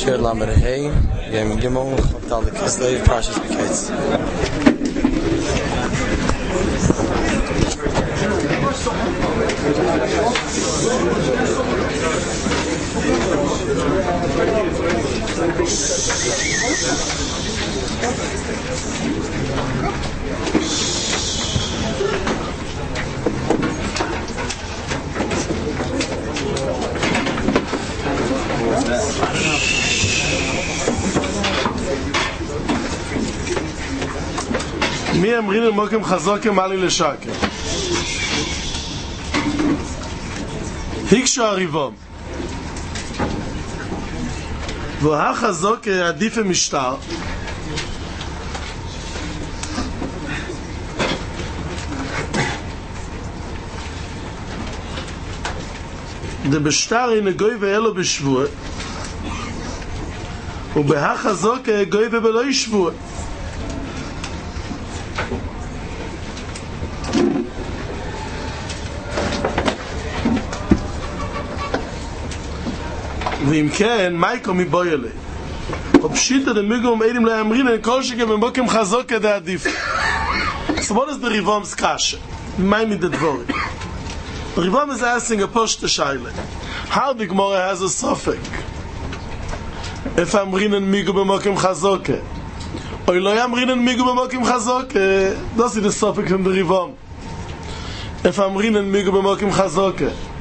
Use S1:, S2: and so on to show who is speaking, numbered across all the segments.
S1: Shir Lamed Hey, Yom Gimel, Chaftal the Kislev, Parshas Miketz.
S2: מי אמרין אל מוקם חזוקם עלי לשקם היקשו הריבום והחזוק עדיף המשטר דבשטר הנה גוי ואלו בשבוע ובהחזוק גוי ובלא ישבוע ואם כן, מייקו מבוילה ופשיטה דמיגום עדים לא יאמרין אין כל שכם במוקם חזוק כדי עדיף. So what is the Rivom's kasha? Remind me the dvorim. The Rivom is asking a poshta shaila. How the Gemara has a suffix? If אמרין אין מיגו במוקם חזוק או לא יאמרין אין מיגו במוקם חזוק, das ist the suffix from the Rivom. If אמרין אין מיגו במוקם חזוק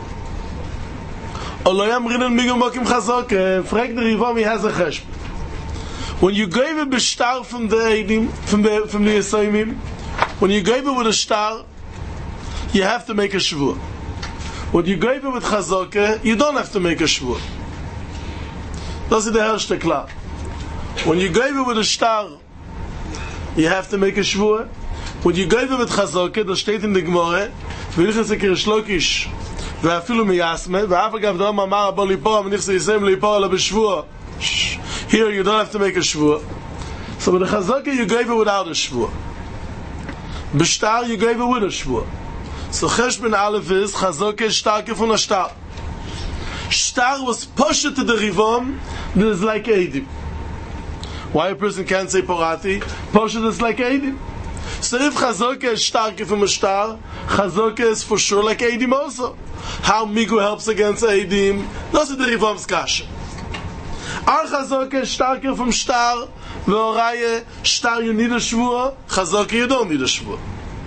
S2: or lo yamrin al migum mokim chazok, frag the Rivom, he has a cheshb. When you gave a b'shtar from the Eidim, from the Yesayimim, when you gave it with a star, you have to make a shvur. When you gave it with chazok, you don't have to make a shvur. Das ist der erste klar. When you gave it with a star, you have to make a shvur. When you gave it with chazok, das steht in der Gemara, v'ilches ekir shlokish, ואפילו מיישמה, ואף אגב דום אמר בו ליפור, מניח שיסם ליפור אלא בשבוע. Here you don't have to make a shvur. So with the chazaka you gave it without a shvur. B'shtar you gave it with a shvur. So cheshbon aleph is chazaka shtar from a shtar. Shtar was pushed to the Rivom that is like Eidim. Why a person can't say porati? Pushed is like Eidim. So if chazaka is shtar from a shtar, chazaka is for sure like Eidim also. How Migu helps against Eidim? Das ist der Rivom's kasha. Our chazaka is starker from star, ve'oraye star you need a shvur, chazaka you don't need a shvur.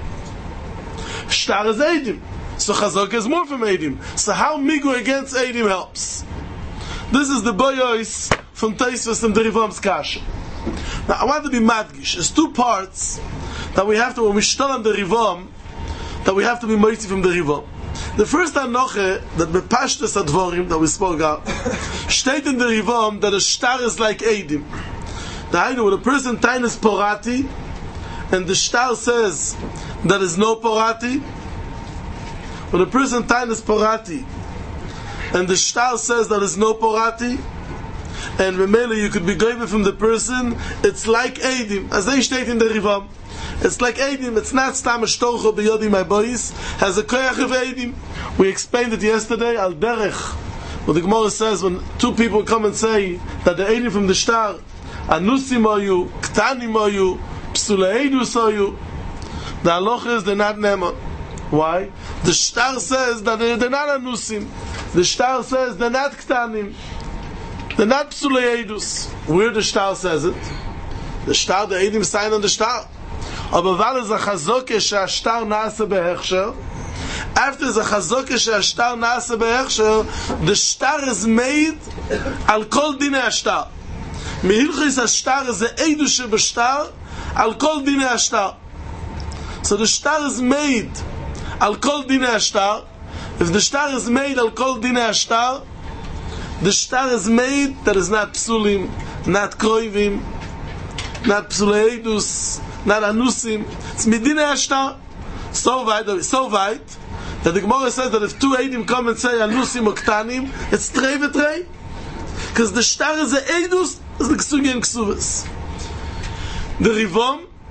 S2: Star is Eidim, so chazaka is more from Eidim. So how Migu against Eidim helps? This is the boyois from Taisvus and the Rivom's kasha. Now I want to be madgish. There's two parts that we have to, when we shtal on the Rivom, that we have to be moitzi from the Rivom. The first anoche that bepashtes advorim that we spoke out steht in the Rivom that a star is like Eidim. The idea when a person tainas porati and the star says there is no porati, when a person tainas porati and the star says there is no porati, and remember you could be going from the person, it's like Eidim, as they state in the Rivom. It's like Eidim, it's not stam shtorcho biyodi my boys, has a koyach of Eidim. We explained it yesterday, al derech. What the Gemara says when two people come and say that the Eidim from the star, anusim oyu, ktanim oyu, psuleidus oyu, the halacha is they're not neman. Why? The star says that they're not anusim. The star says they're not ktanim. They're not psuleidus. Where the star says it? The star, the Eidim sign on the star. Aber weil es a chazoke she'ashtar nase behechsher, after the chazoke she'ashtar nase behechsher, the star is made al kol dinei ashtar. Mehilchis ashtar is the eidu shebashtar al kol dinei ashtar. So the star is made al kol dinei ashtar. If the star is made al kol dinei ashtar, the star is made that is not psulim, not kroivim, not psuleidus, not anusim. It's medina ashtar. So weit that the Gemara says that if two Eidim come and say anusim or ktanim, it's trei v'trei, because the star is a eidus, is the ksugi and ksuvas. The Rivom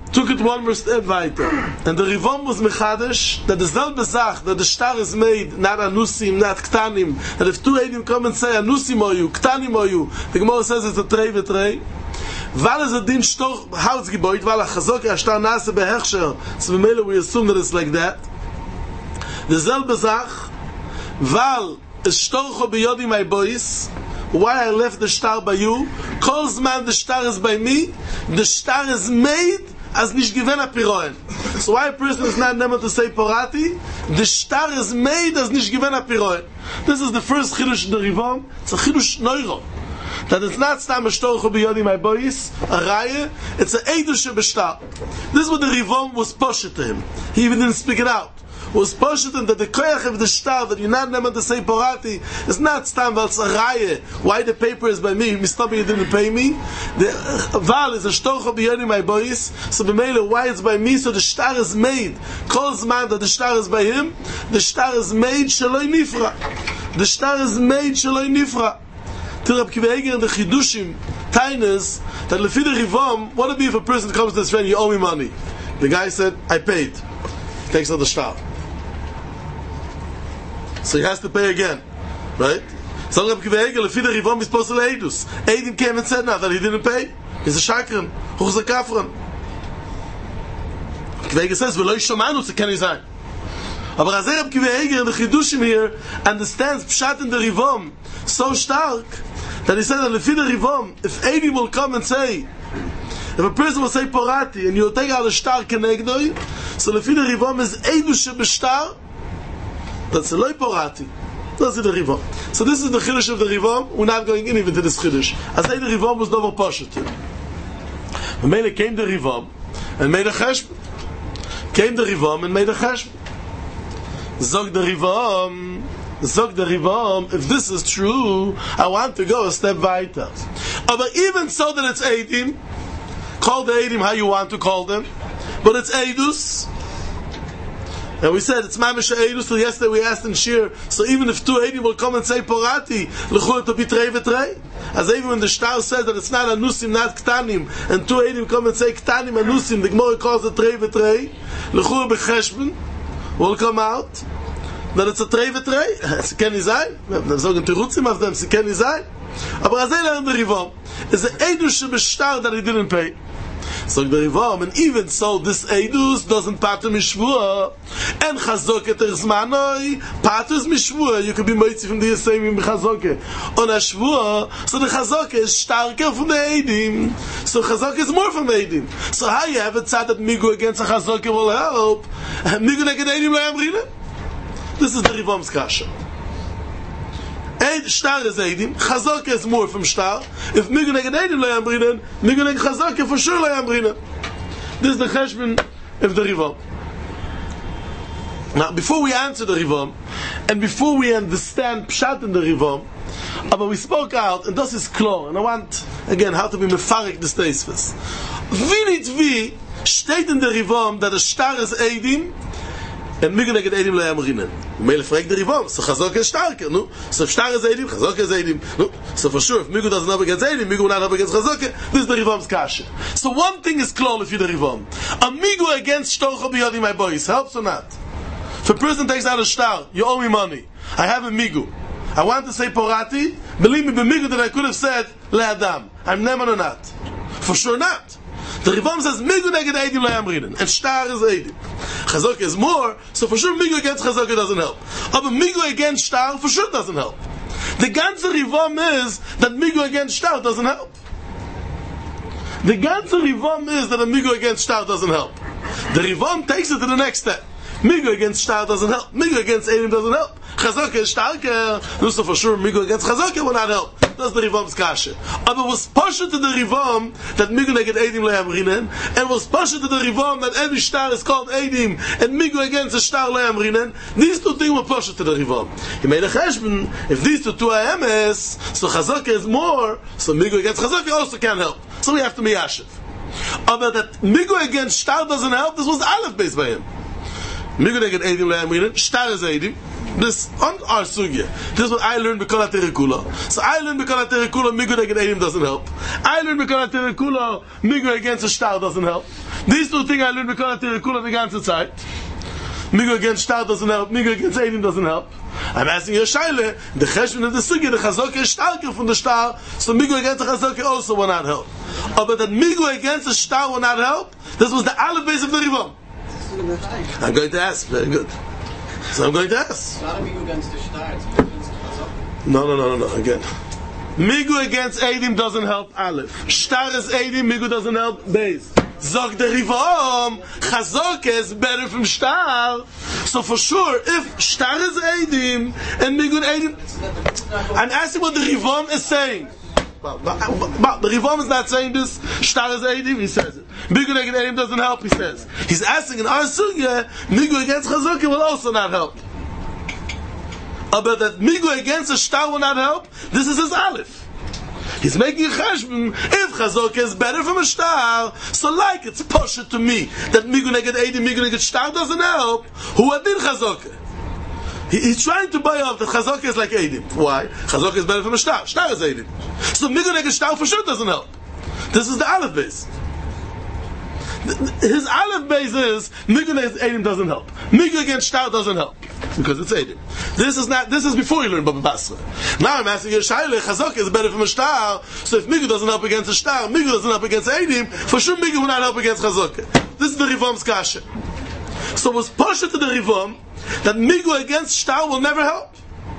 S2: took it one more step weiter. And the Rivom was mechadish, that the selbe Sach, that the star is made, not anusim, not ktanim, that if two Eidim come and say anusim oyu, ktanim oyu, the Gemara says it's a trei v'trei, weil es a din stoch Hausgebäude, weil a chazok a star nase behechsher, so b'meile we assume that it's like that. The selbe Sach, weil es storcho b'yodim ay bois, why I left the star by you, kol zman the star is by me, the star is made as nicht given a piroen. So why a person is not able to say porati, the star is made as nicht given a piroen. This is the first chidush in the Rivom. It's a chidush neuro. That it's not stam a shtorcho b'yodi my boys, a raya, it's a eidush b'shtar. This is what the Rivom was poshet to him. He even didn't speak it out. Was poshet him that the koyach of the star, that you're not able to say porati, is not stam val's a raya. Why the paper is by me? Mistabi you didn't pay me. The val is a shtorcho b'yodi my boys. So b'meile, why it's by me? So the star is made. Calls man that the star is by him. The star is made shaloi nifra. The star is made shaloi nifra. Reb Akiva Eiger and the Chidushim Tainas that lefi the Rivom, what would it be if a person comes to his friend, you owe me money? The guy said, I paid. He takes out the star. So he has to pay again. Right? So Reb Akiva Eiger, lefi the Rivom is supposed to Eidus. Eidim came and said now that he didn't pay. He's a shakran. Who's a kafran? Akiva Eiger says, V'lo yishomanu, so can he say? Aber Reb Akiva Eiger and the Chidushim here understands Pshat in the Rivom so stark that he said that lefi the Rivom, if Eidim will come and say, if a person will say porati and you'll take out a star kenegdoi, so lefi the Rivom is eidush b'shtar, that's a loy porati. That's the Rivom. So this is the chiddush of the Rivom. We're not going in even to this chiddush. I say the Rivom was never poshet. And Mele came the Rivom and made a cheshbon. Came the Rivom and made a cheshbon. Zog the Rivom, if this is true, I want to go a step weiter. But even so that it's Eidim, call the Eidim how you want to call them, but it's Eidus. And we said it's Mamish Eidus, so yesterday we asked in Shir, so even if two Eidim will come and say Porati, l'chur to be trei v'trei. As even when the Shtar says that it's not Anusim, not Ktanim, and two Eidim come and say Ktanim, Anusim, the Gemara calls it trei v'trei, l'chur b'cheshbon, will come out that it's a trei v'trei. Sie kennen sein. Wir sagen Terutzim auf dem, sie kennen sein. Aber as lernen the Rivom is an Eidus b'shtar that he didn't pay. So the Rivom, and even so this Eidus doesn't pater mishvua, and Chazoket erzmanoi paters mishvua. You can be moitzi from the same Chazoket on a shvua. So the Chazoket is starker from the Eidim. So Chazoket is more from Eidim. So how you have a tzad that Migu against a Chazoket will help? Migu neged Eidim lo yamrina. This is the Rivom's kasha. Shtar is Eidim, Chazaka is more from Shtar. If Migu neged Eidim lo yamrina, Migu neged Chazaka for sure lo yamrina. This is the cheshbon of the Rivom. Now, before we answer the Rivom, and before we understand Pshat in the Rivom, but we spoke out, and this is klar, and I want, again, how to be mefarik the staisvis. Wie steht in the Rivom that a Shtar is Eidim, and Migu neged Eidim lo yamrina. Mele fragt the Rivom, so Chazaka is starker, no? So if Shtar is Eidim, Chazaka is Eidim, no? So for sure, if Migu doesn't have against Eidim, Migu will not have against Chazaka, this is the Rivom's kasha. So one thing is klar if you the Rivom. A Migu against Shtorcho b'yodi my boys, helps or not? If a person takes out a Shtar, you owe me money. I have a Migu. I want to say Porati, believe me, b'Migu that I could have said Le'adam. I'm neman or not. For sure not. The Rivom says Migu neged Eidim lo yamrinen, and Shtar is Eidim. Chazaka is more, so for sure Migu against Chazaka doesn't help. But Migu against Shtar for sure doesn't help. The ganze Rivom is that Migu against Shtar doesn't help. The ganze Rivom is that a Migu against Shtar doesn't help. The Rivom takes it to the next step. Migu against Shtar doesn't help. Migu against Eidim doesn't help. Chazaka is starker, so for sure Migu against Chazaka will not help. That's the Rivom's kasha. But it was partial to the Rivom that Migu neged Eidim lo yamrinen, and it was partial to the Rivom that every Shtar is called Eidim, and Migu against a Shtar lo yamrinen. These two things were partial to the Rivom. He made a cheshbon. If these two are emes, so Chazaka is more, so Migu against Chazaka also can't help. So we have to be yashiv. But that Migu against Shtar doesn't help, this was Aleph based by him. Migu neged Eidim lo yamrinen, Shtar is Eidim. This on our sugya. This is what I learned B'Kol HaTerikula. So I learned B'Kol HaTerikula, Migu neged Eidim doesn't help. I learned B'Kol HaTerikula, Migu against a Shtar doesn't help. These two things I learned because of Tirikula the ganze Zeit. Migu against Star doesn't help. Migu against Eidim doesn't help. I'm asking you a shaila. The cheshbon of the sugi, the chazaka is starker from the star, so Migu against the chazaka also will not help. But that Migu against the star will not help, this was the aleph base of the Rivam. I'm going to ask. Very good. So I'm going to ask. No. Again. Migu against Eidim doesn't help aleph. Star is Eidim, Migu doesn't help base. Zog the Rivam, Chazaka is better from Star. So for sure, if Star is Eidim and Migu Eidim, I'm asking what the Rivam is saying. But the Rivam is not saying this. Star is Eidim, he says it. Migu against Eidim doesn't help, he says. He's asking in our sugya, Migu against Chazaka will also not help. But that Migu against a Star will not help, this is his aleph. He's making a cheshbon. If Chazaka is better from a star, so like it's posher to me that Migu neged Eidim, Migu neged star doesn't help. Who adin Chazaka? He's trying to buy off that Chazaka is like Eidim. Why? Chazaka is better from a star. Star is Eidim. So Migu neged star for sure doesn't help. This is the aleph base. His aleph base is Migu neged Eidim doesn't help. Migu against star doesn't help. Because it's Eidim. This is before you learn Baba Basra. Now I'm asking you, Shaila, Chazaka is better from a star, so if Migu doesn't help against a star, Migu doesn't help against Eidim, for sure Migu will not help against Chazaka. This is the Rivam's kasha. So it was posher to the Rivam that Migu against star will never help.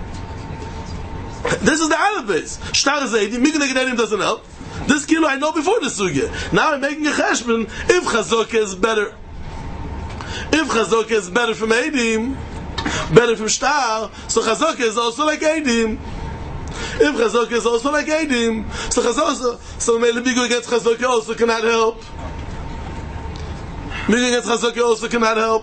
S2: This is the aleph base. Star is Eidim, Migu against Eidim doesn't help. This kilo I know before the sugya. Now I'm making a cheshbon, if Chazaka is better. If Chazaka is better from Eidim, better from Star, so Chazaka is also like Eidim. If Chazaka is also like Eidim, so Chazaka, so maybe Migu against Chazaka also cannot help. Migu against Chazaka also cannot help.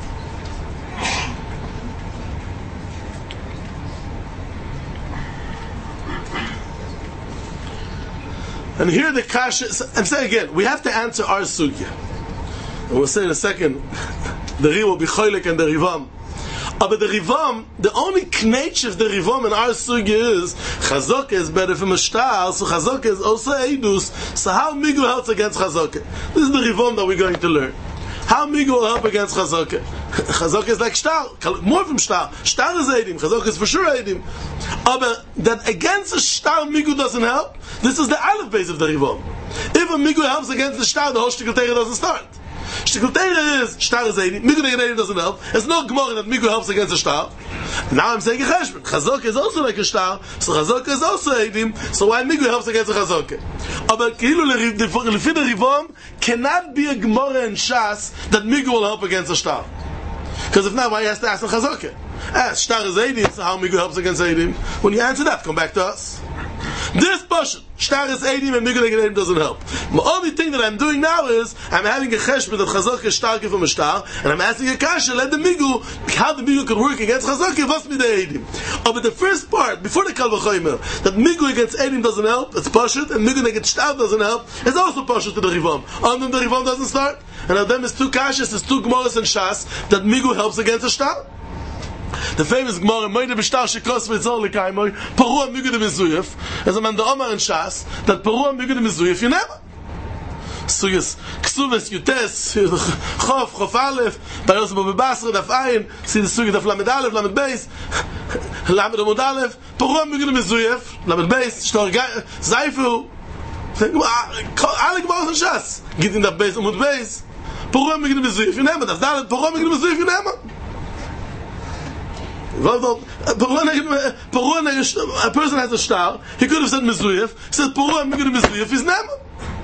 S2: And here the kasha, I'm saying again, we have to answer our sugya. And we'll say in a second, the Ri will be choylek and the Rivam. But the Rivam, the only knetch of the Rivam in our sugya is Chazaka is better from a star, so Chazaka is also Eidus. So how Migu helps against Chazaka? This is the Rivam that we're going to learn. How Migu will help against Chazaka? Chazaka is like star, more from star. Star is Eidim, Chazaka is for sure Eidim. But that against a star Migu doesn't help, this is the aleph base of the Rivam. If a Migu helps against the star, the whole Shtikl Teira doesn't start. Shtikl Teira is star is Eidim, Migu against Eidim doesn't help. There's no Gemara that Migu helps against a star. Now I'm saying a cheshbon. Chazaka is also like a star, so Chazaka is also Eidim, so why Migu helps against a Chazaka? But Kilu Lefi the Rivam cannot be a Gemara in Shas that Migu will help against a star. Because if not, why he has to ask the Chazaka? Star is Eidim, so how Migu helps against Eidim? When you answer that, come back to us. This portion, Star is Eidim and Migu Eidim doesn't help. The only thing that I'm doing now is, I'm having a cheshbon that Chazaka is starker from a star, and I'm asking a kasha, let the Migu, how the Migu can work against Chazaka, must be the Eidim. But the first part, before the Kal V'chomer, that Migu against Eidim doesn't help, it's Pashut, and Migu against Star doesn't help, it's also Pashut to the Rivam. On them the Rivam doesn't start, and on them is two kashas, is two Gemaras and Shas, that Migu helps against a Star. The famous Gemara, Moide B'shtar Shekos V'tzor L'kaimoi, Parua Migu de Mizuyef, as a man the Omar and Shas, that Parua Migu de Mizuyef, you never. Suyas, Ksuves, Yutes, Chof Aleph, Bayos B'B'Basra, Daf Ayin, see the Suyas, Daf Lamed Aleph, Lamed Beis, Lamed Amud Aleph, Parua Migu de Mizuyef, Lamed Beis, Shtor Zayfu, alle Gemaras and Shas, Gittin Daf Beis, Amud Beis, Parua Migu de Mizuyef, you never, Daf Dalet, Parua Migu de Mizuyef, you never. A person has a star, he could have said Mizuyef, he said Porua Migu de Mizuyef, he's Nema.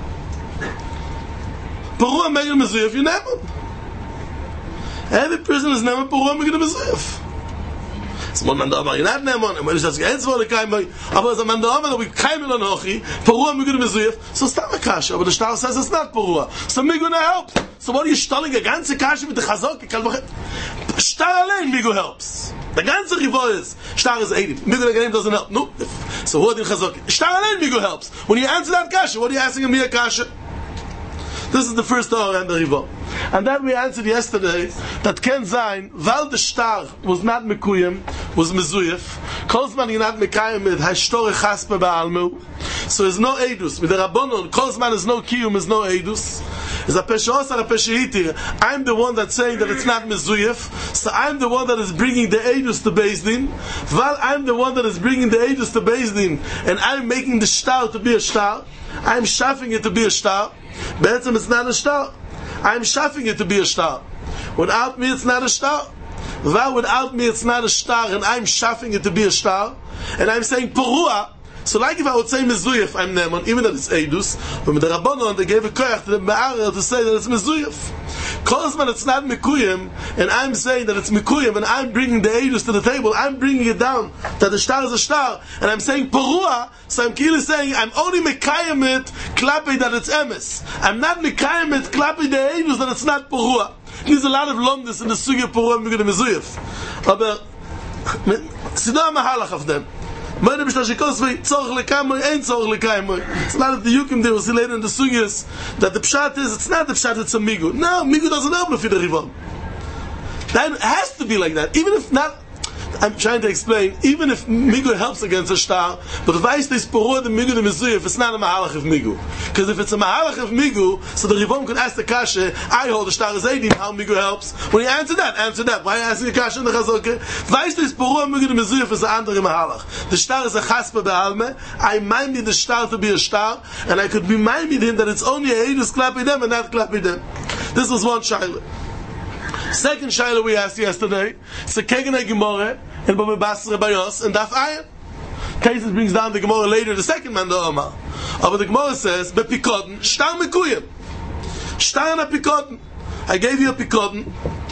S2: Porua Migu de Mizuyef, you're Nema. Every person is Nema, Porua Migu de Mizuyef. So one man da Amar, you're not Nema, and when he says, Gehetz V'Ole Kaimai, aber as a man da Amar, we Kaimel on Hochi, Porua Migu de Mizuyef, so Stam a Kasha, but the star says it's not Porua. So Migu na help. So what are you stalling a ganze Kasha with the Chazok? Star allein Migu helps. The ganze Rivo is Star is Eidim. Migu Eidim doesn't help. No. So what in Chazok? Star allein Migu helps. When you answer that kasha, what are you asking me a kasha? This is the first hour and the Rivo. And then we answered yesterday that Ken Zayin, while the Star was not Mekuyim, was Mezuyef, Kozman is not Mekayim with Hashtore Chaspe Ba'almu, so there's no Eidus. With the Rabbonon, Kozman is no Kiyum, is no Eidus. Is a pesha or a pesha hitir. I'm the one that's saying that it's not mezuyef, so I'm the one that is bringing the edus to Beis Din. While I'm the one that is bringing the edus to Beis Din, and I'm making the shtar to be a shtar, I'm shaffing it to be a shtar. Be'etzem it's not a shtar. I'm shaffing it to be a shtar. Without me it's not a shtar. While without me it's not a shtar, and I'm shaffing it to be a shtar, and I'm saying porua. So like if I would say mezuyef, I'm neman, even that it's edus, but with the Rabbanon they gave a koyach to the Me'arer to say that it's mezuyef. Because when it's not mekuyim, and I'm saying that it's mekuyim, and I'm bringing the edus to the table, I'm bringing it down, that the shtar is a shtar, and I'm saying porua, so I'm clearly saying, I'm only mekayim it, klapi that it's emes. I'm not mekayim it, klapi the edus that it's not porua. There's a lot of lumdis in the sugya porua and mezuyef. But, sidah mahalach of them. It's a lot of the yukim there, we'll see later in the sugyas, that the pshat is, it's not the pshat, it's a migu. No, migu doesn't help if you're the rivam. That has to be like that. Even if not, I'm trying to explain, even if migu helps against a shtar, but if I say porua the migu the mezuyef, it's not a mahalach of migu. Because if it's a mahalach of migu, so the rivam could ask the kasha, I hold the shtar as eidim, how migu helps. When you answer that. Why are you asking the kasha in the chazokah? If I say porua migu the mezuyef is an andere mahalach. The shtar is a chaspa be'alme, I mind me the shtar to be a shtar, and I could be mind me him that it's only a edus klapi them and not klapi them. This was one shayla. Second shayla we asked yesterday, it's a Kegenei Gemara in Baba Basra Bayos and Daf Ayin. Cases brings down the Gemara later, the second man the Omar. But the Gemara says, Bepikoden, shtar mekuyim. Shtar na pikoden. I gave you a pikoden.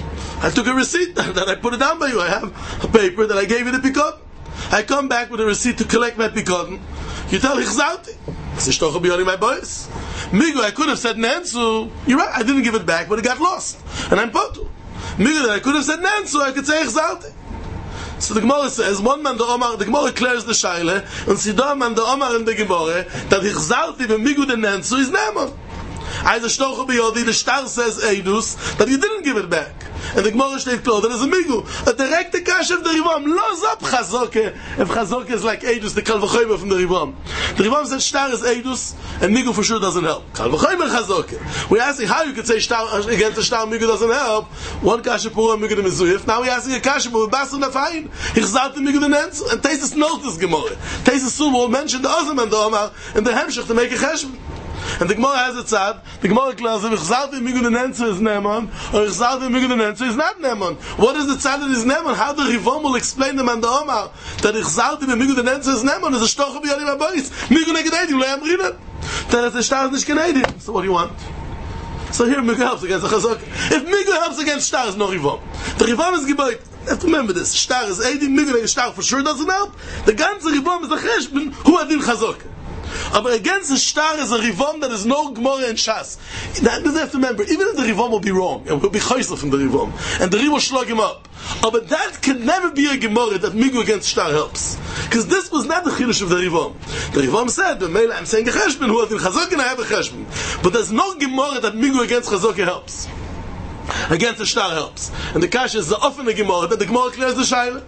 S2: I took a receipt that I put it down by you. I have a paper that I gave you the pikoden. I come back with a receipt to collect my pikoden. You tell Hichzauti. It's a shtocha beyond my boys. Migu, I could have said Nansu. You're right, I didn't give it back, but it got lost. And I'm potu. Migu, that I could have said Nansu, I could say Hichzauti. So the Gemara says, one man the Omar, the Gemara clears the Shaila, and Sidon man the Omar in the Gemara, that Hichzauti when Migu the Nansu is Neman. As a shtocha beyodi, the shtar says Eidus, that you didn't give it back. And the Gemara steht klar, that is a migu. A direct kash of the Rivam, lo zap chazoke. If chazoke is like Eidus, the kal v'choymer from the Rivam. The Rivam said shtar is Eidus, and migu for sure doesn't help. Kal v'choymer chazoke. We asking how you could say shtar against a shtar, migu doesn't help. One kash of pura, migu the mezuyif. Now we asking a kash of basar nafayin. Hichzat the migu the nens. And Taisus knows this Gemara. Taisus soon will mention the Ozam and the Omar, and the Hemshech to make a cheshbon. And the Gemara has a tzad. The Gemara claims if Chzalti Migu the Nenzer is Neman, or Chzalti Migu the Nenzer is not Neman. What is the tzad that is Neman? How the Rivom will explain the man the Omar that Chzalti Migu the Nenzer is Neman is a shtocha b'yadim habayis. Migu negededim lo yamrinan. Then it's a shtar is nicht genedim. So what do you want? So here Migu helps against the Chazok. If Migu helps against shtar, is no Rivom. The Rivom is geboit. You have to remember this. Shtar is edim. Migu negededim shtar for sure doesn't help. The ganze Rivom is the cheshbon who adin Chazok. But against the shtar is a rivom that is no gemara and shas. That you have to remember, even if the rivom will be wrong, and will be chaysel from the rivom, and the rivom will slug him up. But that can never be a gemara that migu against shtar helps. Because this was not the chidush of the rivom. The rivom said, I'm saying a cheshbon, who has in chazok and I have a cheshbon. But there's no gemara that migu against chazok helps. Against the shtar helps. And the kash is the often a gemara that the gemara clears the shayla.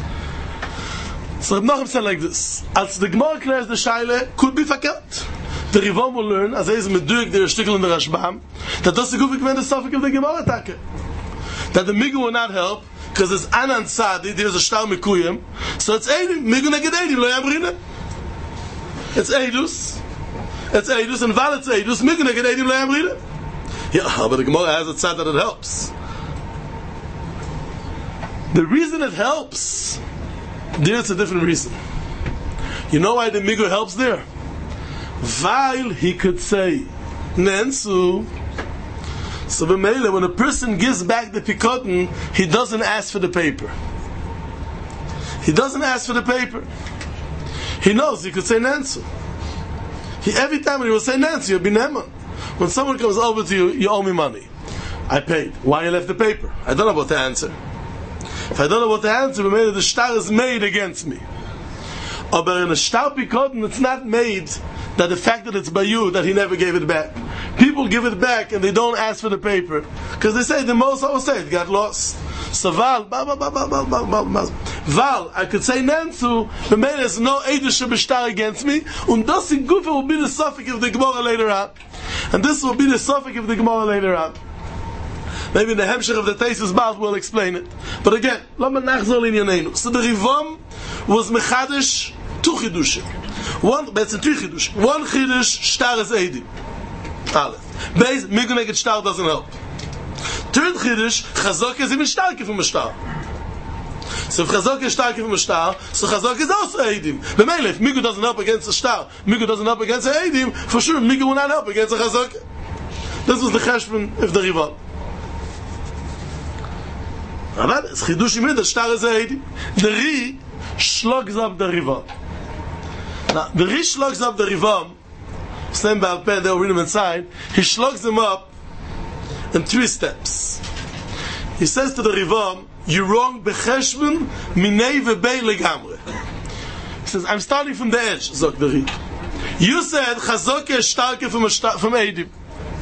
S2: So Reb Nachum said like this: as the Gemara clears the Shaila, could be fakert. The Rivom will learn, as is meduik der Stickel in the Rashbam, that that's the gufik when the suffix of the Gemara attack. That the migu will not help because it's anan tzadi. There's a shtar mikuyim, so it's eidim migu neged eidim lo yamrina. It's eidus, and val it's eidus migu neged eidim lo yamrina. Yeah, but the Gemara has a tzad that it helps. The reason it helps. There's a different reason. You know why the migu helps there? While he could say Nensu, so b'meila, when a person gives back the pikoden, he doesn't ask for the paper. He doesn't ask for the paper. He knows he could say Nensu. Every time when he will say Nensu, you'll be Neman. When someone comes over to you, you owe me money. I paid. Why you left the paper? I don't know what to answer. If I don't know what to answer, the shtar is made against me. But in a shtar pikoden, it's not made that the fact that it's by you, that he never gave it back. People give it back and they don't ask for the paper. Because they say, the most I will say, it got lost. So Val, I could say Nansu, there is no Eidush B'shtar against me, and thus in Gufa will be the suffix of the Gemara later on. And this will be the suffix of the Gemara later on. Maybe in the Hemshech of the Teisus Bald will explain it. But again, let me nachzol in Yanenu. So the Rivam was Mechadish two Chidushim. That's a three Chidush. One Chidush, Shtar is Eidim. Aleph. Beis, Migu Neged Shtar doesn't help. Third Chidush, Chazok is even starker from a Shtar. So if Chazok is starker from a Shtar, so Chazok is also Eidim. B'meile, if Migu doesn't help against a Shtar, Migu doesn't help against a Eidim, for sure Migu will not help against a Chazok. This was the Cheshbon of the Rivam. Aber es Chidush im the Shtar is Eidim. The Ri slugs up the Rivam. Now, the Ri slugs up the Rivam, stand by Alpen, they'll read him inside, he slugs them up in 3 steps. He says to the Rivam, you're wrong, becheshbon, minei vebei legamre. He says, I'm starting from the edge, Zok the Ri. You said, Chazok is starker from Eidim.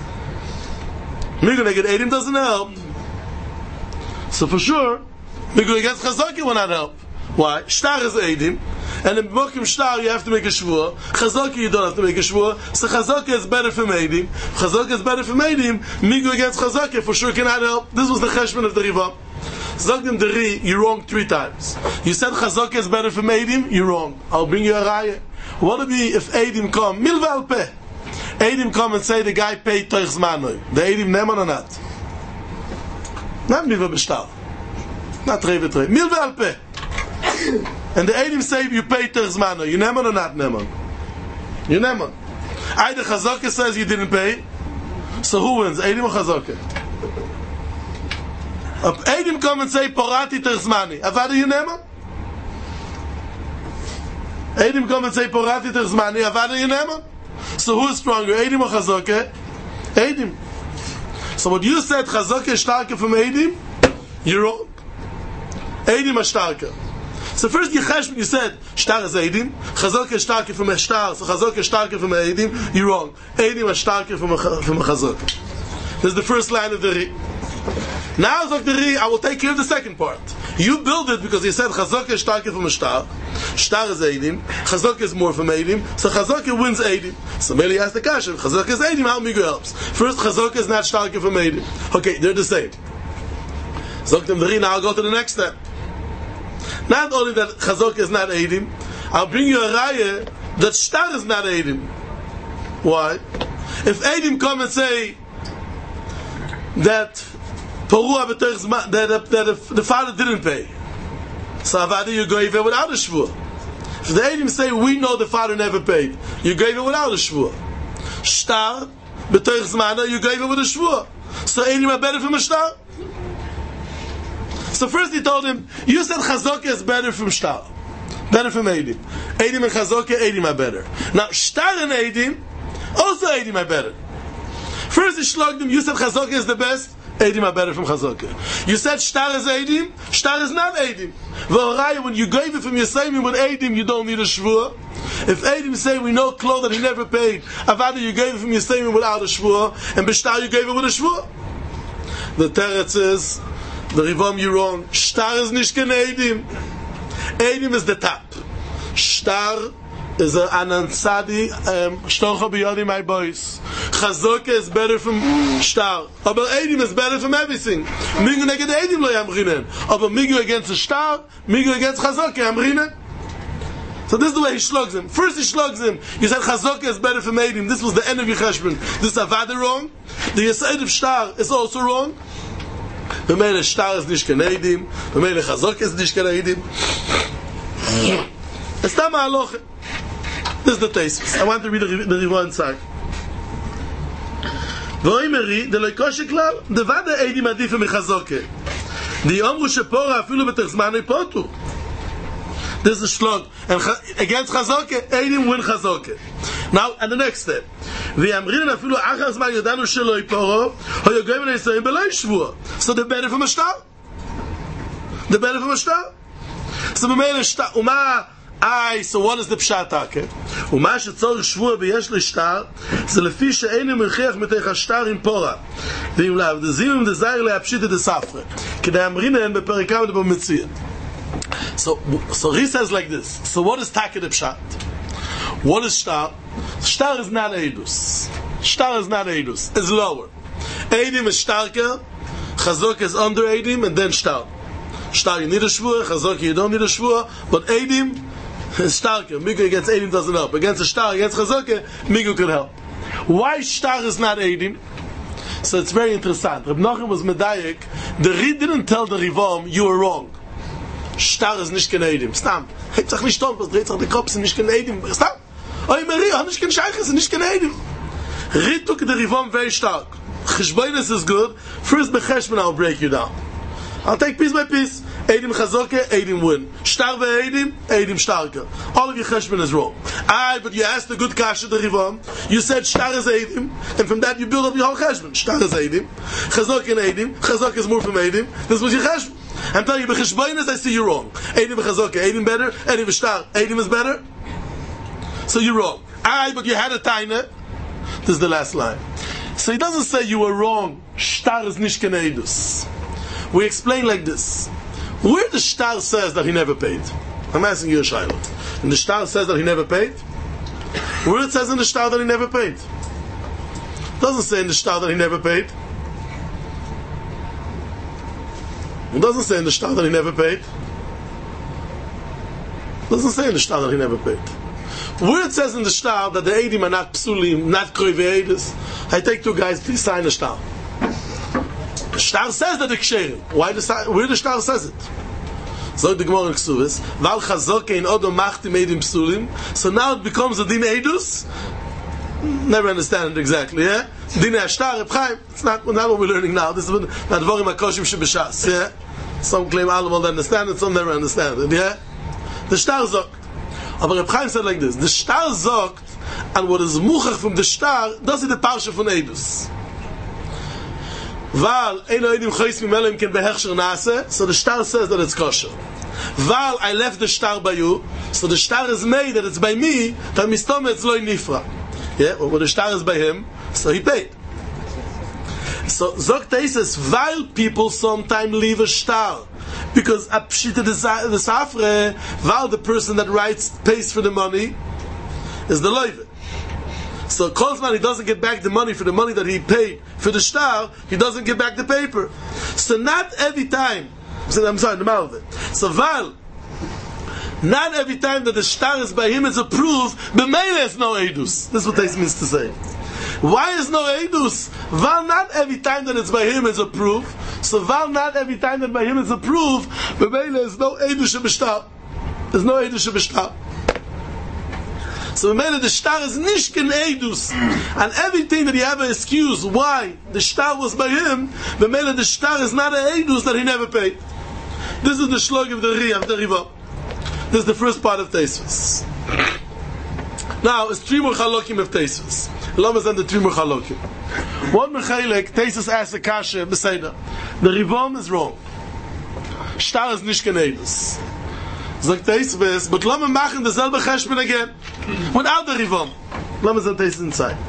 S2: Migu neged Eidim doesn't help. So for sure, Migu against Chazok will not help. Why? Shtar is Eidim. And in Bokim Shtar you have to make a Shvua. Chazaki you don't have to make a Shvua. So Chazaki is better from Eidim. Chazaki is better from Eidim. Migu against Chazaki for sure cannot help. This was the Cheshbon of the Rivam. Zogdim the Ri, you're wrong 3 times. You said Chazaki is better from Eidim, you're wrong. I'll bring you a Raya. What would be if Eidim come? Milva Alpeh. Eidim come and say the guy paid Toich Zmanoi. The Eidim neman or not? Not Milva B'Shtar. Not Reve Trei. Milva Alpeh. And the Eidim say you pay Terzmano. You neman or not neman? You neman. Either Chazaka says you didn't pay, so who wins? Eidim or Chazaka? Eidim come and say Porati Terzmani. Avada you neman? Eidim come and say Porati Terzmani. Avada you neman? So who is stronger? Eidim or Chazaka? Eidim. So what you said Chazaka is starker from Eidim, you're wrong. Eidim are starker. So first you said Shtar is Eidim, Chazok is starker from a Shtar, so Chazok is starker from a Eidim. You're wrong. Eidim is starker from a Chazok. This is the first line of the Ri. Now Zok the Ri, I will take care of the second part. You build it because you said Chazok is starker from a Shtar, Shtar is Eidim, Chazok is more from Eidim, so Chazok wins Eidim. So Meli asked the Kasha, if Chazok is Eidim, how Migu helps? First Chazok is not starker from Eidim. Okay, they're the same. Zok the Ri, now I'll go to the next step. Not only that Chazok is not Eidim, I'll bring you a Raya that Shtar is not Eidim. Why? If Eidim come and say that that the father didn't pay, so Avada you gave it without a Shvua. If the Eidim say we know the father never paid, you gave it without a Shvua. Shtar, b'toich zmana, you gave it with a Shvua. So Eidim are better from a Shtar? So first he told him, you said Chazaka is better from Shtar, better from Eidim. Eidim and Chazaka, Eidim are better. Now Shtar and Eidim, also Eidim are better. First he shlogged him, you said Chazaka is the best, Eidim are better from Chazaka. You said Shtar is Eidim, Shtar is not Eidim. When you gave it from Yisayim with Eidim, you don't need a Shvua. If Eidim say we know Klo that he never paid, Avada you gave it from Yisayim without a Shvua, and B'Shtar you gave it with a Shvua. The Teretz is, the Rivam, you're wrong. Shtar is nicht ken Eidim. Eidim is the top. Shtar is an Anansadi, Shtorcha b'yodi my boys. Chazaka is better from Shtar. Aber Eidim is better from everything. Migu neged Eidim lo yamrinen. Aber Migu against the Shtar, Migu against Chazaka yamrinen. So this is the way he slugs him. First he slugs him. He said Chazaka is better from Eidim. This was the end of Yecheshbon. This is Avada wrong. The Yesod of Shtar is also wrong. B'meile Shtar is nicht ken Eidim, b'meile Chazok is nicht ken Eidim. It's not my halacha. This is the Teisus. I want to read the Rivan inside. V'oimeri, de lo yikoshe klal, de vada Eidim adife mechazoke. Di omru shepora afilu b'tech zmanoi potu. This is shlog. And against Chazok, Eidim win Chazok. Now, and the next step. So they're better from a Shtar. They're better from a Shtar. So what is the Pshat? ומה שצורך שבוע ביש לשטר זה לפי שאין מוכיח מתוך השטר עם פורה ואם להבדזים עם דזייר להפשיט את הספרה כדי אמרינן בפרקה ובמציע. So he says like this. So what is Taka the Pshat? What is Shtar? Shtar is not Eidus. Shtar is not Eidus, it's lower. Eidim is starker, Chazaka is under Eidim, and then Shtar. Shtar you need a Shvua, Chazaka you don't need a Shvua, but Eidim is starker. Migu against Eidim doesn't help. Against a Shtar, against Chazaka, Migu can help. Why Shtar is not Eidim? So it's very interesting. Reb Nachum was medayek. The Rid didn't tell the Rivom, you were wrong. Shtar is nicht kein Eidim. Stam. Hebt sich nicht tun, was dreht sich die Kopf, ist nicht kein Eidim. Stam. Oy Meri, hat nicht kein Scheich, ist nicht kein Eidim. Rid took the Rivom very stark. Cheshbonis is good. First becheshbon I'll break you down. I'll take piece by piece. Eidim Chazaka, Eidim win. Shtar ve'Eidim, Eidim starker. All of your cheshbon is wrong. But you asked the good kasha, the Rivom. You said Shtar is Eidim, and from that you build up your whole cheshbon. Shtar is Eidim, Chazaka and Eidim. Chazaka is more from Eidim. This was your cheshbon. I'm telling you, becheshbonis I see you wrong. Eidim Chazaka, Eidim better. Eidim Shtar, Eidim is better. So you're wrong. But you had a taina. This is the last line. So he doesn't say you were wrong. Shtar is nicht kein Eidus. We explain like this. Where the Shtar says that he never paid? I'm asking you a shayla. And the Shtar says that he never paid? Where it says in the Shtar that he never paid? It doesn't say in the Shtar that he never paid. It doesn't say in the Shtar that he never paid. It doesn't say in the Shtar that he never paid. Where it says in the Shtar that the Eidim are not Psulim, not Kroive Eidus, I take two guys, please sign the Shtar. The Shtar says that the Ksherim. Where the Shtar says it? So the Gemara in Ksuvis, Val Chazaka in Odom Machtim Eidim Psulim, so now it becomes a Din Eidus? Never understand it exactly, yeah? Din Ashtar, Reb Chaim, it's not what we're learning now. This is not Dvorim HaKoshim Shebeshas, yeah? Some claim all will understand it, some never understand it, yeah? The Shtar Zok. Aber Reb Chaim said like this, the Shtar sagt, and what is muchach from the Shtar, das ist the Parsha von Eidus. Val, Eino Eidim Chois Mimelim can behechsher nase, so the Shtar says that it's kosher. Val, I left the Shtar by you, so the Shtar is made that it's by me, that mistome it's loy nifra. Yeah, but the Shtar is by him, so he paid. So, Zok Teises, while people sometimes leave a Shtar, because the safre, while the person that writes pays for the money, is the loive. So Kolzman, he doesn't get back the money for the money that he paid for the shtar, he doesn't get back the paper. So not every time, I'm sorry, the mouth of it. So while not every time that the shtar is by him is approved, b'meila is no eidus. This is what this means to say. Why is no eidus? While not every time that it's by him is approved, so while not every time that by him is approved, b'meila is no eidus shebishtar. There's no eidus shebishtar. So the shtar is nishkin eidus, and everything that you have an excuse why the shtar was by him, the shtar is not an eidus that he never paid. This is the shlog of the Riva. This is the first part of Teisvus. Now it's three more chalokim of Teisvus. Lamas and the three more chalokim. One mechalek, Teisvus asks a kasha beseda. The Rivom is wrong. Shtar is nishkin eidus. Sagt Teisvus, but lama machen dasselbe cheshbon again. Without the Rivom. Lama zan Teisvus inside.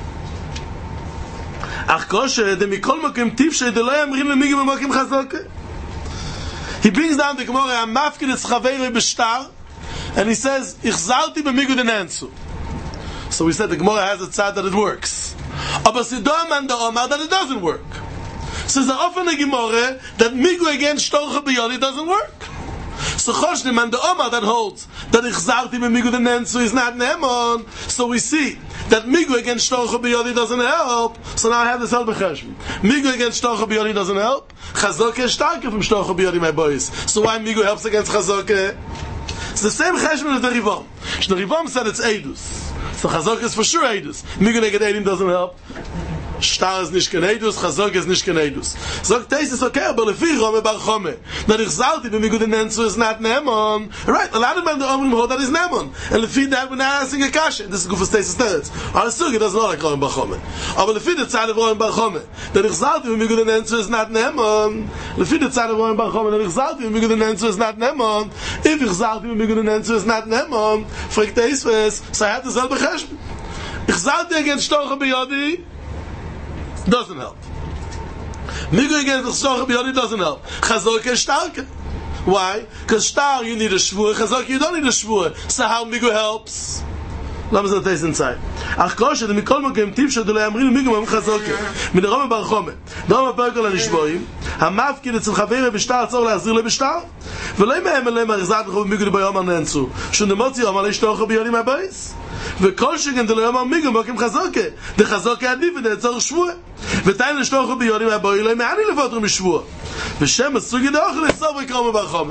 S2: Ach kosher, de mikol mokim tifshe, de lo yamrin lemigim mokim chazoke. He brings down the Gemara, Mafkid es Chaveri b'shtar, and he says, Ich zalti b'migu denenzu. So we said the Gemara has a tzad that it works. Aber Sidom and the Omar that it doesn't work. So it's often the Gemara that migu against Shtorcha b'yodi doesn't work. So Choshnim and the Omar that holds that Ich zalti b'migu denenzu is not Nemon. So we see that migu against Shtorcha b'yodi doesn't help. So now I have this help b'cheshbon. Migu against Shtorcha b'yodi doesn't help. Chazokeh is starker from Shtorcha b'yodi, my boys. So why migu helps against Chazokeh? It's the same cheshbon as the Rivom. The Rivom said it's Eidus. So Chazokeh is for sure Eidus. Migu neged Eidim doesn't help. Shtar is nicht kein Eidus, Chazokeh is nicht kein Eidus. Zog Teis is okay, but lefi Rome bar Chome. That ich zalti b'migu denenzu is not Nemon. Right, a lot of men omrim hold that is Nemon. And lefi that we're not asking a kasha. This is Gufus Teis Teretz. Our sugi doesn't know like Rome bar Chome. Aber lefi the tzad of Rome bar Chome. That ich zalti b'migu denenzu is not Nemon. Lefi the tzad of Rome bar Chome. That ich zalti b'migu denenzu is not Nemon. If ich zalti b'migu denenzu is not Nemon, fragt Teis Ves, so I have to selbe cheshbon. Ich zalti against Shtorcha b'yodi doesn't help. Migu against Shtorcha b'yodi doesn't help. Chazokeh is starker. Why? Because Shtar you need a shvur, Chazokeh you don't need a shvur. So how Migu helps? למה זה נתייס אינסייד? אך קושה, זה מכל מקום טיפ שדולי אמרינו מיגו ממך חזוקה. מדרום הבר חומה. דרום הפרק על הנשבועים, המפקיד אצל חבר'ה בשטר צור להחזיר לו בשטר, ולא ימהם אליהם הרזת לחוב מיגו דבי יומר ננסו, שנמוצי יומר להשתורך ביונים הבייס. וכל שכן דלו יומר מיגו ממך חזוקה. דחזוקה עדיף ודעצור שבוע. ותאין לשתורך ביונים הבוי, לא ימעני לבוטר משבוע. ושם הסוגי דאוכל לסור וקרום הבר חומה.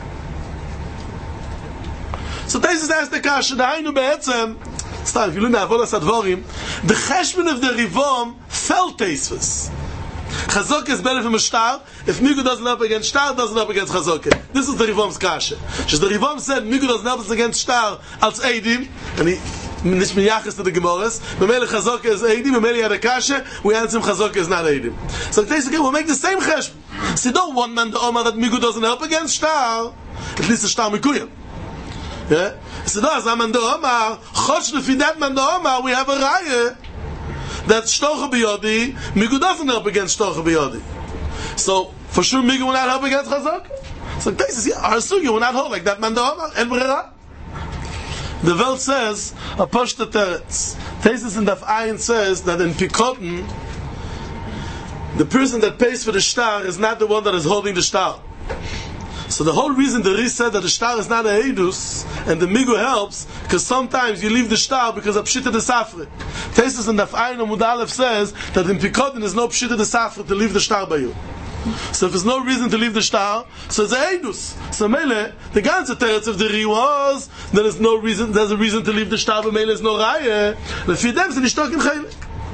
S2: So this is the kasha, דהיינו בעצם, סתם, אפילו נעבוד עשה דבורים, the cheshbon of the Rivom fell Tosfos. Chazokah is better from a star. If Migu doesn't up against star, doesn't up against Chazokah. This is the Rivom's kasha. Because the Rivom said Migu doesn't up against star als Eidim, and he nicht miyachas to the Gemores, Memele Chazokah is Eidim, Memele had a kasha, we answer him Chazokah is not Eidim. So basically we'll make the same cheshbon. So don't want man the Omar that Migu doesn't help against star, at least the star Mikuyam. Yeah? So that's Amanda Omar. Chosh lefidat Amanda Omar. We have a raya that Shtocha B'Yodi Migu doesn't help against Shtocha B'Yodi. So for sure Migu will not help against Chazokah. So this is our sugi will not hold like that Amanda Omar. En brera. The Welt says a Pashta Teretz. Tesis in Daf Ayin says that in Pikoten the person that pays for the star is not the one that is holding the star. So the whole reason the Riz said that the star is not a Eidus and the Migu helps, because sometimes you leave the star because of Pshita de Safre. Tesis in Daf Ayin Amud Aleph says that in Pikotin there's no Pshita de Safre to leave the star by you. So if there's no reason to leave the star, so it's a Eidus. So Mele, the ganze teretz of the Ri was, there's a reason to leave the star, but Mele is no Raya. Lefi dem ze nishtok in Chaylik.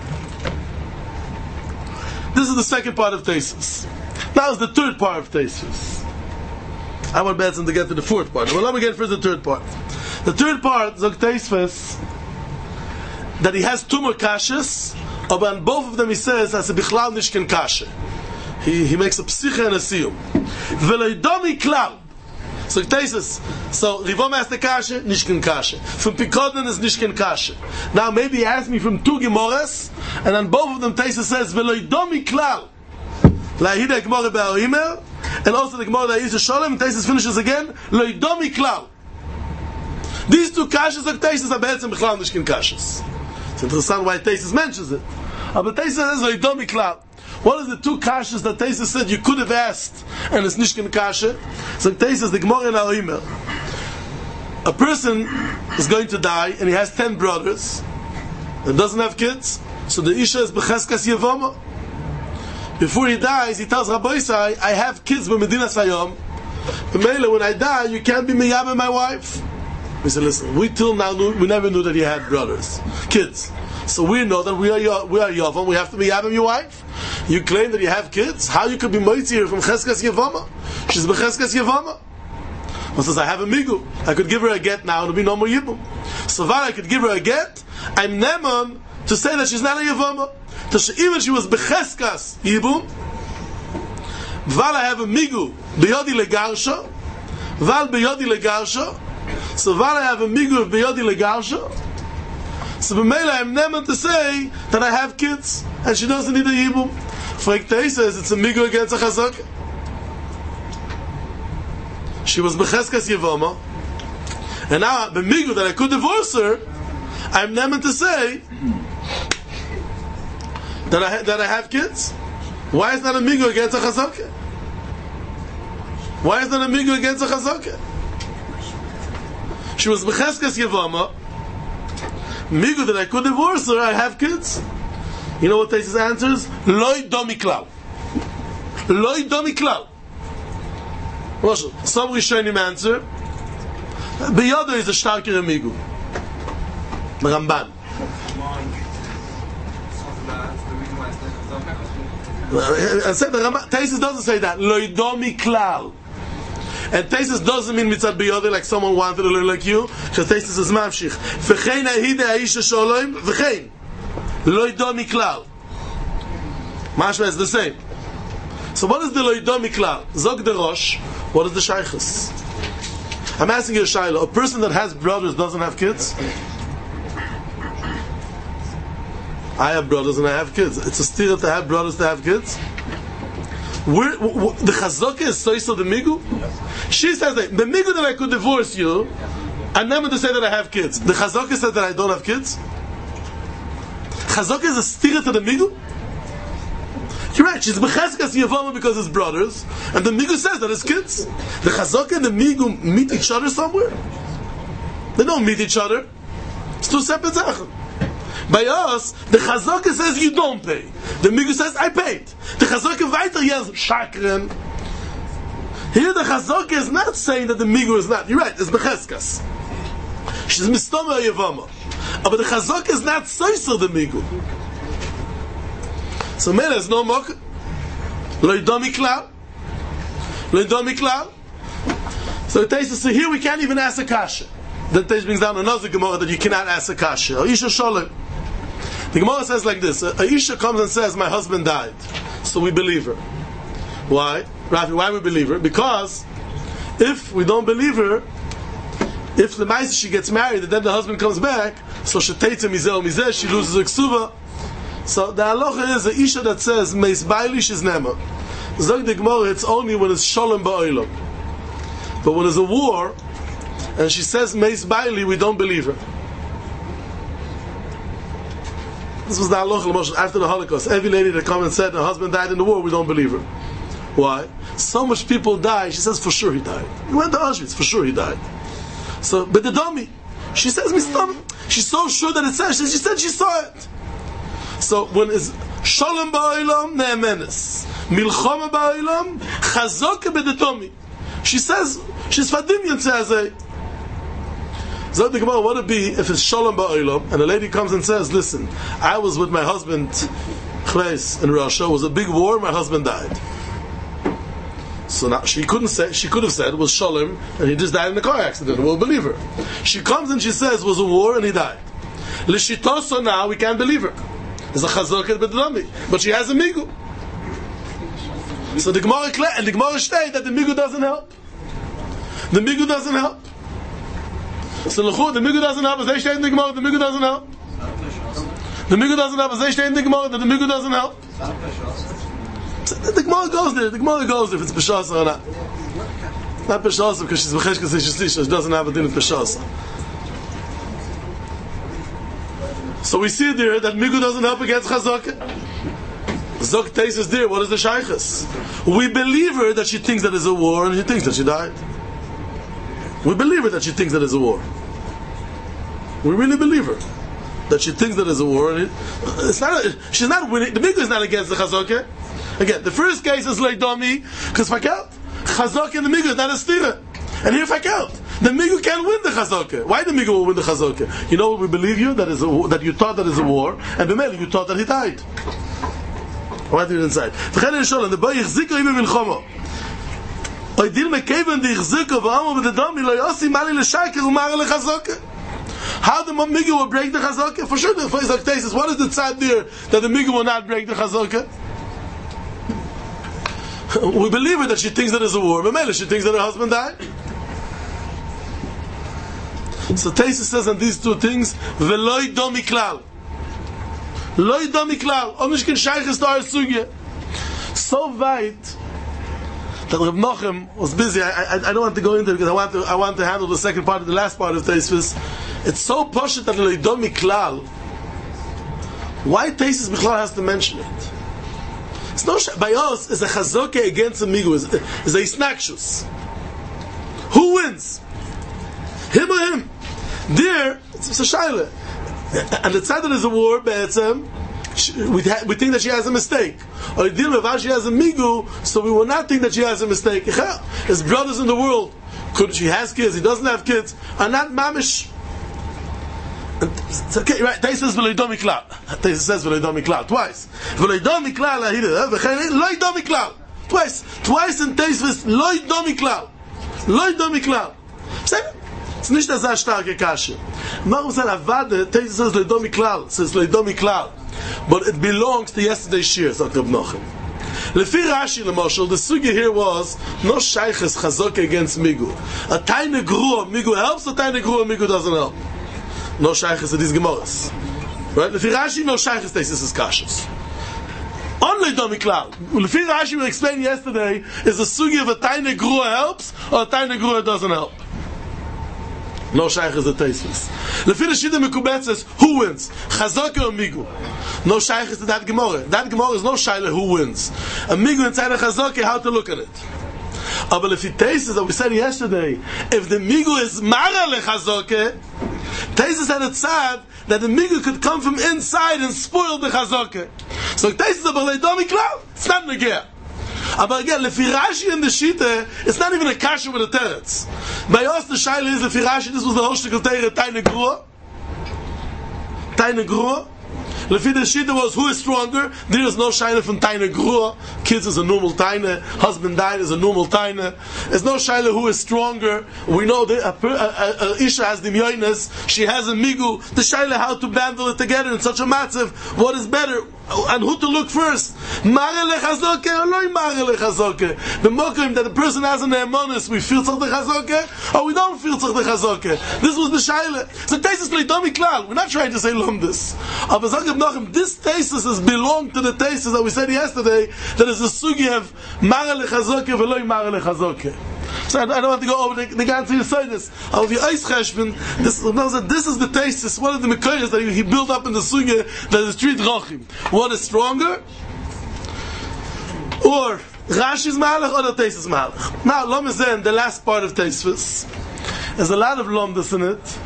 S2: This is the second part of Tesis. Now is the third part of Tesis. I want Benson to get to the fourth part. Well, let me get first the third part. The third part, Zog Teisves, that he has two more kashas, but on both of them he says, as a bichlal nishken kasha. He makes a psicha and a siyum. Veloidomi klal. So Teisves, so Rivom has the kasha, nishken kasha. From Pikodin is nishken kasha. Now maybe he asked me from two Gemores, and on both of them Teisves says, Veloidomi klal. Lahida Gemore be'arimel, and also the Gemara that is Sholem, Tesis finishes again, Loidomi klal. These two kashas of Tesis are better than Bichlal Nishkin kashas. It's interesting why Tesis mentions it. But Tesis says Loidomi klal. What are the two kashas that Tesis said you could have asked, and it's Nishkin kasha? So Tesis, the Gemara in our email. A person is going to die, and he has 10 brothers, and doesn't have kids, so the Isha is Becheskas Yevoma. Before he dies, he tells Rabbi Isai, I have kids with Medina Sayom. But when I die, you can't be Miyabah my wife. He said, listen, we never knew that he had brothers, kids. So we know that we are Yavam, we have to be Miyabah your wife. You claim that you have kids? How you could be Moitzir from Cheskas Yevama? She's Becheskas Yevama. He says, I have a Migu. I could give her a get now, it'll be no more Yibum. So far I could give her a get, I'm Neman to say that she's not a Yevama. Even she was Becheskas Yibum, Val I have a Migu Beyodi Legarsha, Val Beyodi Legarsha, so Val I have a Migu of Beyodi Legarsha. So B'meila I'm neman to say that I have kids and she doesn't need a Yibum. Frektei says it's a Migu against a Chazakah. She was Becheskas Yevama, and now the Migu that I could divorce her, I'm neman to say that I have kids. Why is not a Migu against a Chazakah? Why is not a Migu against a Chazakah? She was Becheskas Yevama. Migu that I could divorce her, I have kids. You know what Tesis answers? Loi domi klal. Loi domi klal. Some Rishonim answer, Beyodo is a starker Migu. Ramban. I said the Ramban. Tesis doesn't say that. Loi domi klal. And Tesis doesn't mean mitzad biyode like someone wanted to learn like you. Because Tesis is mamshich. V'chein ahide ha'isha sholom. V'chein. Lo yidom miklal. Mashma is the same. So what is the lo yidom miklal? Zog de Rosh. What is the shaychus? I'm asking you a shayla. A person that has brothers doesn't have kids? I have brothers and I have kids. It's a steer to have brothers to have kids? The Chazakah is so the Migu? She says that the Migu that I could divorce you, I'm never to say that I have kids. The Chazaka said that I don't have kids. Chazaka is a stira to the Migu. You're right, she's Becheskas Yavama because his brothers, and the Migu says that his kids. The Chazaka and the Migu meet each other somewhere. They don't meet each other. It's two separate Sachen. By us, the Chazaka says you don't pay. The Migu says I paid. The Chazaka weiter yes Shakren. Here the Chazaka is not saying that the Migu is not. You're right, it's Becheskas. She's Mistoma Yavama. But the Chazaka is not Soiser the Migu. So man has no mock. Lo Yidomi Klal. Lo Yidomi Klal. So it says, so here we can't even ask a kasha. That brings down another Gemara that you cannot ask a kasha. Aisha Sholem. The Gemara says like this: Aisha comes and says, "My husband died," so we believe her. Why, Rafi? Why we believe her? Because if we don't believe her, if the Maisa she gets married and then the husband comes back, so she takes mizeh, she loses her ksuva. So the halacha is a isha that says meis bailish is nema. Zog the Gemara, it's only when it's sholem ba'olam. But when there's a war and she says meis baili, we don't believe her. This was the halacha after the Holocaust. Every lady that come and said her husband died in the war, we don't believe her. Why? So much people die. She says for sure he died. He went to Auschwitz. For sure he died. So, but the dummy, she says mistam. She's so sure that it says. She said she saw it. So when it's shalom ba'olam ne'emenes, milchama ba'olam chazaka b'detomi. She says she's fadimyan says a. So the Gemara, what would it be if it's shalom ba'olam and a lady comes and says, "Listen, I was with my husband Chleis in Russia. It was a big war. My husband died." So now she couldn't say. She could have said it was shalom and he just died in a car accident. We'll believe her. She comes and she says it was a war and he died. L'shitoso now we can't believe her. It's a chazoket b'drami, but she has a migu. So the Gemara and the Gemara state that the migu doesn't help. The migu doesn't help. So the migu doesn't help. As they state in the Gemara, the migu doesn't help. The migu doesn't help. As they state in the Gemara, that the migu doesn't help. So the Gemara goes there. The Gemara goes if it's b'shasa or not. Not b'shasa because she's b'cheshkas she doesn't have a din of b'shasa. So we see there that migu doesn't help against chazaka. Zok Teis is there. What is the shaykhs? We believe her that she thinks that it's a war and she thinks that she died. We believe her that she thinks that it's a war. We really believe her that she thinks that it's a war. And it's not. She's not winning. The migu is not against the chazaka. Again, the first case is leidami because fakelt chazaka and the migu is not a stira. And here fakelt. The migu can't win the chazaka. Why the migu will win the chazaka? You know, we believe you that is that you thought that is a war, and b'meli you thought that he died. What did it inside? The boy yichzika even milchama. I deal me keven the yichzika v'amo b'dedami lo yosi mali l'shaker u'mara l'chazaka. How the migu will break the chazaka? For sure, the first says, what is the tzad there that the migu will not break the chazaka? We believe her that she thinks that it's a war, b'meli she thinks that her husband died. So Taisa says on these two things, Veloy domi klal. Loy domi klal. Omishkin shaykhis to our sugya. So weit that Reb Nochem was busy. I don't want to go into it because I want to handle the second part of the last part of Taisvis. It's so poshut that Loy domi klal. Why Taisvis Bichlal has to mention it? It's no by us is a chazoke against a migu. Is a isnakshus. Who wins? Him or him? There, it's a shaila. And the tzad that is a war, we think that she has a mistake. Or deal with she has a migu, so we will not think that she has a mistake. His brothers in the world, she has kids, he doesn't have kids, are not mamish. It's okay, right? Taisa says v'leidomi klal. Taisa says v'leidomi klal twice. V'leidomi klal loidomi klal twice. Twice in Taisa says loidomi klal. Loidomi klal. It's nicht a sehr starke kashe. Warum says leidomi klal? Says leidomi klal. But it belongs to yesterday's shir, sagt Reb Nochem. Lefi Rashi, Lemashal, the sugya here was no shayches chazok against migu. A tiny grua migu helps, a tiny grua migu doesn't help. No shayches of these gemaras. Right? Lefi Rashi, no shayches this is kashas. On leidomi klal. Lefi Rashi we explained yesterday is the sugya of a tiny grua helps or a tiny grua doesn't help. No shaykh is the Tosfos. Lefi the Shita Mekubetzes, who wins? Chazaka or Migu? No shaykh is that Gemara. That Gemara is no shaila who wins. A Migu inside a Chazaka, how to look at it. But if it tastes, that we said yesterday, if the Migu is Mara lechazaka, Taisus had it sad that the Migu could come from inside and spoil the Chazaka. So Taisus is a Baledomi Klau, it's not Negea. But again, Lefi Rashi and the Shita, it's not even a kasha with a teretz. By us, the Shaila is Lefi Rashi, this was the Hoshtikal Teire, Taine Grua. Taine Grua. Lefi the Shita was, who is stronger? There is no Shaila from Taine Grua. Kids is a normal Taine. Husband died is a normal Taine. There's no Shaila who is stronger. We know that Isha has the Myoines. She has a Migu. The Shaila how to bundle it together in such a matzav. What is better? And who to look first? Mare lechazoke or loy mare lechazoke? The mokim that the person has an emonis, we feel tzach the chazoke, or we don't feel tzach the chazoke. This was the shaila. So Taisus leidomi klal. We're not trying to say lumdus. This Taisus has belonged to the Taisus that we said yesterday, that is the sugi of mare lechazoke or loy mare lechazoke. So I don't have to go over the Ganze Yesodis. Of your Eis Cheshbon, this is the Taisus, one of the Mekoyres that he built up in the Sugya, that is Trit Rochim. What is stronger? Or Rashi's Malach or the Taisus Malach? Now, Lom is in the last part of Taisus. There's a lot of Lomdus in it.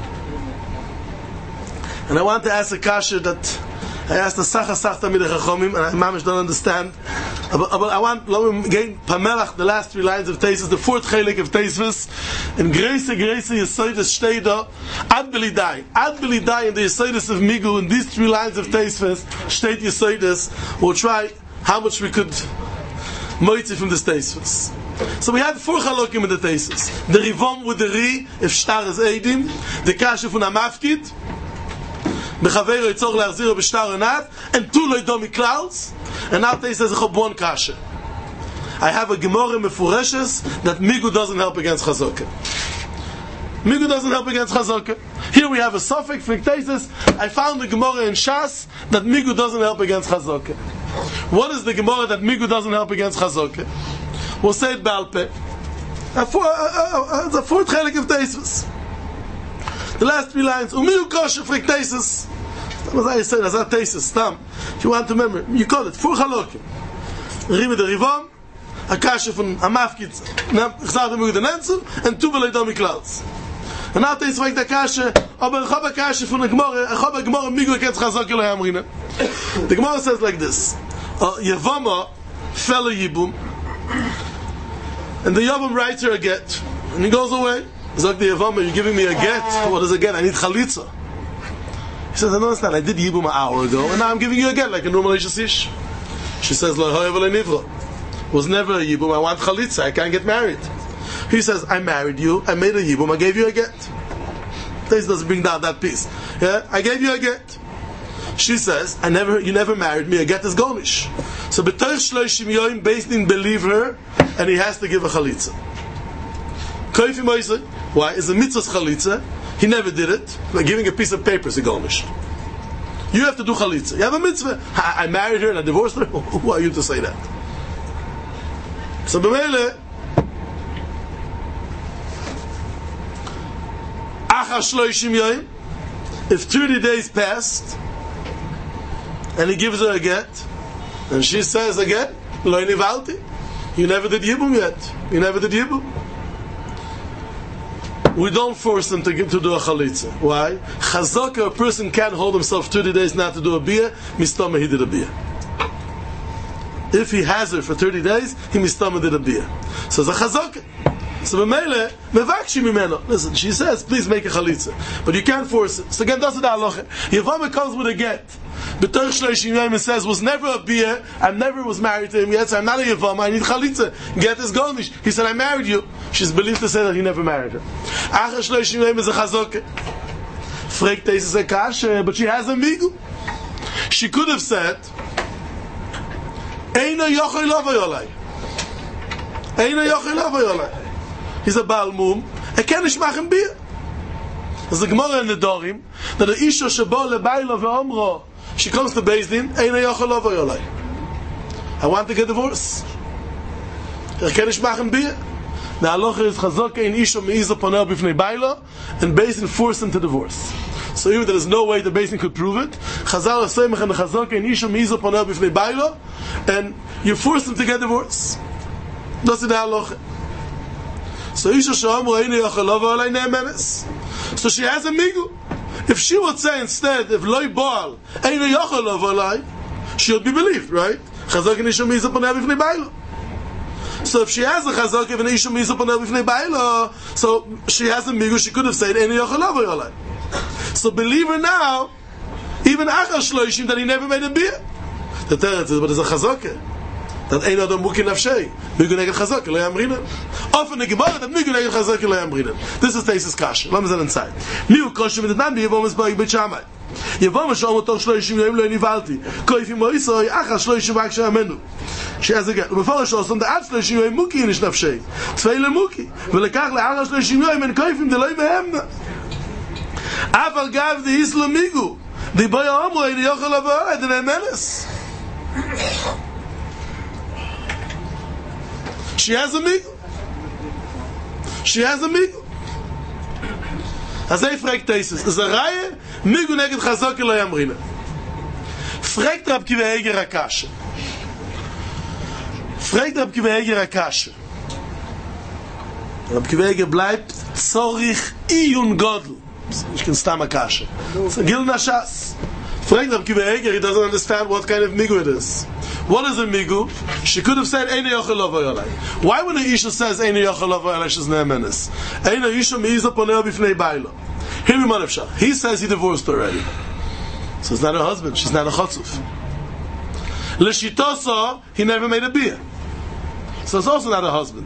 S2: And I want to ask a kasha that I asked the Sacha Sachta Midei Chachomim, and I mamish don't understand. But I want again Pamelach, the last 3 lines of Taisus, the 4th chelik of Taisus. In Greise Yesodis Shteida Ad Belidai in the Yesodis of Migu. In these 3 lines of Taisus, Shteit Yesodis. We'll try how much we could moitzi from this Taisus. So we had 4 chalokim in the Taisus. The Rivom with the Ri, if Shtar is Eidim. The Kasha from Amafkid. B'chaveiro yitzor le'achziro b'shtar onat, and 2 loidomi klals. And now they says one kasha. I have a Gemara mefureshes that Migu doesn't help against Chazaka. Migu doesn't help against Chazaka. Here we have a suffix for Taisus. I found the Gemara in Shas that Migu doesn't help against Chazaka. What is the Gemara that Migu doesn't help against Chazaka? We'll say it Balpe. The 4th chelik of Taisus. The last 3 lines. Umiu kosher for Taisus. As I said, as a Taisus, Stam. If you want to remember, you call it 4 chalokim. Rime de Rivom, a kasha from Amafkid, Chzad Migu de Nenzel, and 2 Beledomi Klals. And now Taisus like the kasha, aber ich habe a kasha from the Gemara, ich habe a Gemara Migu against Chazak Eloi Amrina. The Gemara says like this, Yevama fell a Yibum, and the Yavam writes her a get, and he goes away. He's like, the Yevama, you're giving me a get. What is a get? I need chalitza. He says, I don't understand. I did Yibum an hour ago, and now I'm giving you a get like a normal Ish. She says, was never a Yibum. I want chalitza. I can't get married. He says, I married you. I made a Yibum. I gave you a get. This doesn't bring down that piece. Yeah, I gave you a get. She says, you never married me. A get is gonish. So b'toich shloishim yoyim, Beis Din believe her, and he has to give a chalitza. Koifi Moise, why? Is a mitzvah's chalitza. He never did it. By giving a piece of paper is a gonish. You have to do chalitza. You have a mitzvah. I married her and I divorced her. Who are you to say that? So b'meile, Achar shloishim yoyim, if 30 days passed, and he gives her a get, and she says again, Lo nivalti, you never did Yibum yet. You never did Yibum. We don't force them to do a chalitza. Why? Chazaka, a person can't hold himself 30 days not to do a biyah, mistama he did a biyah. If he has her for 30 days, he mistama did a biyah. So it's a chazaka. So b'meile, mevakshi mimeno. Listen, she says, please make a chalitza. But you can't force it. So again, that's the halacha. Yevama comes with a get. B'toich shloishim yoyim says, was never a biyah, I never was married to him yet, so I'm not a Yevama, I need chalitza. Get is gonish. He said, I married you. She's believed to say that he never married her. Achar shloishim yoyim is a chazaka. Fregt Taisus a kasha, but she has a migu. She could have said, Eino yochoi lavoi olai. Eino yochoi lavoi olai. He's a Baal Mum. I can't machen beer. There's a Gemara in the Dorim that the Isha Shabo leBailo ve'omro. She comes to Beis Din. Eina yochel lavoi olai. I want to get divorced. I can't machen beer. the halacha is chazaka in isha meiza panel b'fnei baila, and Beis Din force him to divorce. So even there is no way the Beis Din could prove it, Chazal Asemach and the chazaka in isha meiza panel b'fnei baila, and you force them to get divorced. That's the halacha. So isha she'amru eini yochel lava alei ne'emenes. So she has a migu. If she would say instead, if loy baal eini yochel lava alei, she would be believed, right? Chazaka in isha meiza panel b'fnei baila. So if she has a chazaka of an isha meiza panel b'fnei baila, so she has a migu, she could have said eini yochel lava alei. So believe her now, even achar shloishim, that he never made a beer. The teretz is, but there's a chazaka that ein adam muki nafshei migu neged chazaka lo yamrinen. Often the gemara that migu neged chazaka lo yamrinen. This is Teisus Kasha. Let me say inside. Miu kosher with the nan biyavom es ba'ik b'chamai. Yavom es shom otoch shloishim yoyim lo yinivalti. Koifi moisoi achar shloishim v'ak she'amenu. She has again. Before shloshim the ad shloishim yoyim muki inish nafshei. Tzvei le muki. V'lekach le'achar shloishim yoyim en koifim de lo yimehemna. Aval gav the islam migu. The boy amro eini yochel lava alei the ne'emenes. She has a migu. She has a migu. Azay fragt Teisus. Is a Reihe migu neged chazaka lo yamrinen. Fragt Rab Kiva Eiger Akashe. Fragt Rab Kiva Eiger Akashe. Rab Kiva Eiger bleibt zorich iyun godel. Ich can stam Akashe. So Gil Nashas. Fragt Rab Kiva Eiger, he doesn't understand what kind of migu it is. What is a migu? She could have said eini yochel lava alei. Why when the isha says eini yochel lava alei, she's ne'emenes? Eini isha meiza panel b'fnei baila. Here we manavsha. He says he divorced already, so it's not her husband. She's not a chotzuf. L'shitosa, he never made a beer, so it's also not her husband.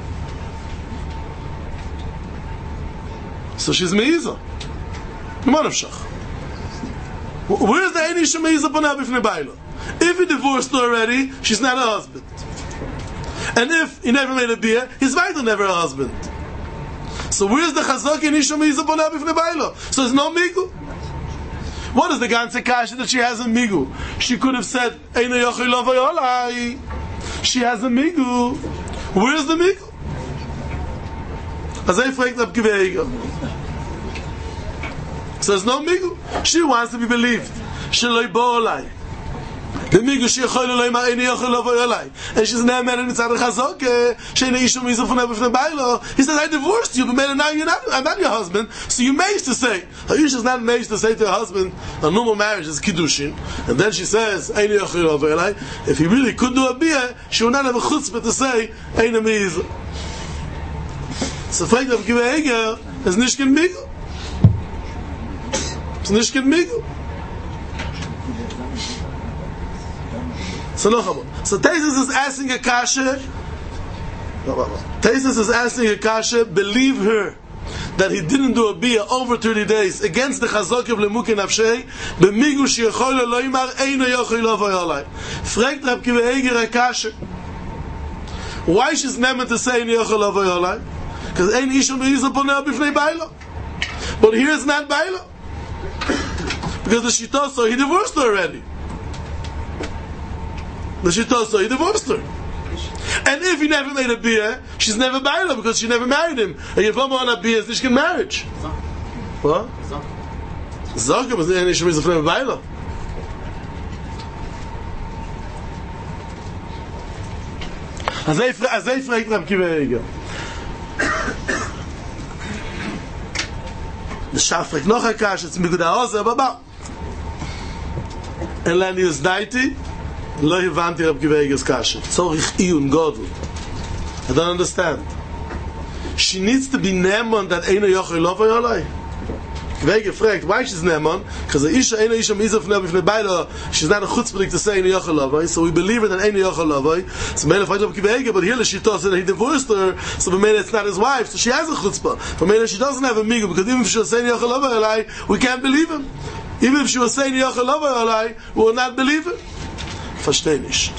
S2: So she's meiza. Manavsha. Where is the eini isha meiza panel b'fnei baila? If he divorced her already, she's not her husband. And if he never made a beer, he's weiter never her husband. So where's the chazaka in isha meiza panel b'fnei baila? So there's no migu. What is the ganze kasha that she has a migu? She could have said, eini yochel lava alei. She has a migu. Where's the migu? Azay fragt Rab Kiva Eiger. So there's no migu. She wants to be believed. Sheloi bo alei. The migu she yochel loymar eini yochel lava alei, and she's not married mitzad chazaka. She'eini isha meiza panel b'fnei baila. He says, I divorced you, but now I'm not your husband. So you managed to say, Isha's not managed to say to her husband, a normal marriage is kiddushin, and then she says eini yochel lava alei. If he really could do a bia, she would not have a chutzpah to say eini meiza. So fragt Rab Kiva Eiger, es nicht kein migu. Es nicht kein migu. So Teisus is asking a kasha. Teisus is asking a kasha. Believe her that he didn't do a bia over 30 days against the chazaka of lemuki nafshei. B'migu she'yachol loymar eino yochel lava alei. Fragt Rab Kiva Eiger a kasha. Why she's never to say eino yochel lava alei? Because ein isha meiza panel b'fnei baila. But here it's not baila. Because the shita so he divorced her already. The shita so he divorced her. And if he never made a beer, she's never baila because she never married him. And Yavam on a beer is nicht marriage. What? Zaka, but then she was a friend of baila. Azay fragt Rab Kiva Eiger. The Shaf fragt noch a kash, it's migud ha'ozer, but and Lani is 90, lo hivanti Rab Kiva Eiger's kash. Tzorich iyun godel. I don't understand. She needs to be neman that eino yochel lava alei. Kiva Eiger fragt, why she's neman? Because the isha eino isha meiza panel b'fnei baila, she's not a chutzpah to say eino yochel lava, so we believe her that eino yochel lava. So Mele fragt Rab Kiva Eiger, but here she thought that he divorced her, so Mele it's not his wife, so she has a chutzpah. For Mele she doesn't have a migu, because even if she was saying yochel lava alei, we can't believe him. Even if she was saying yochel lava alei, we will not believe her. Versteh nicht.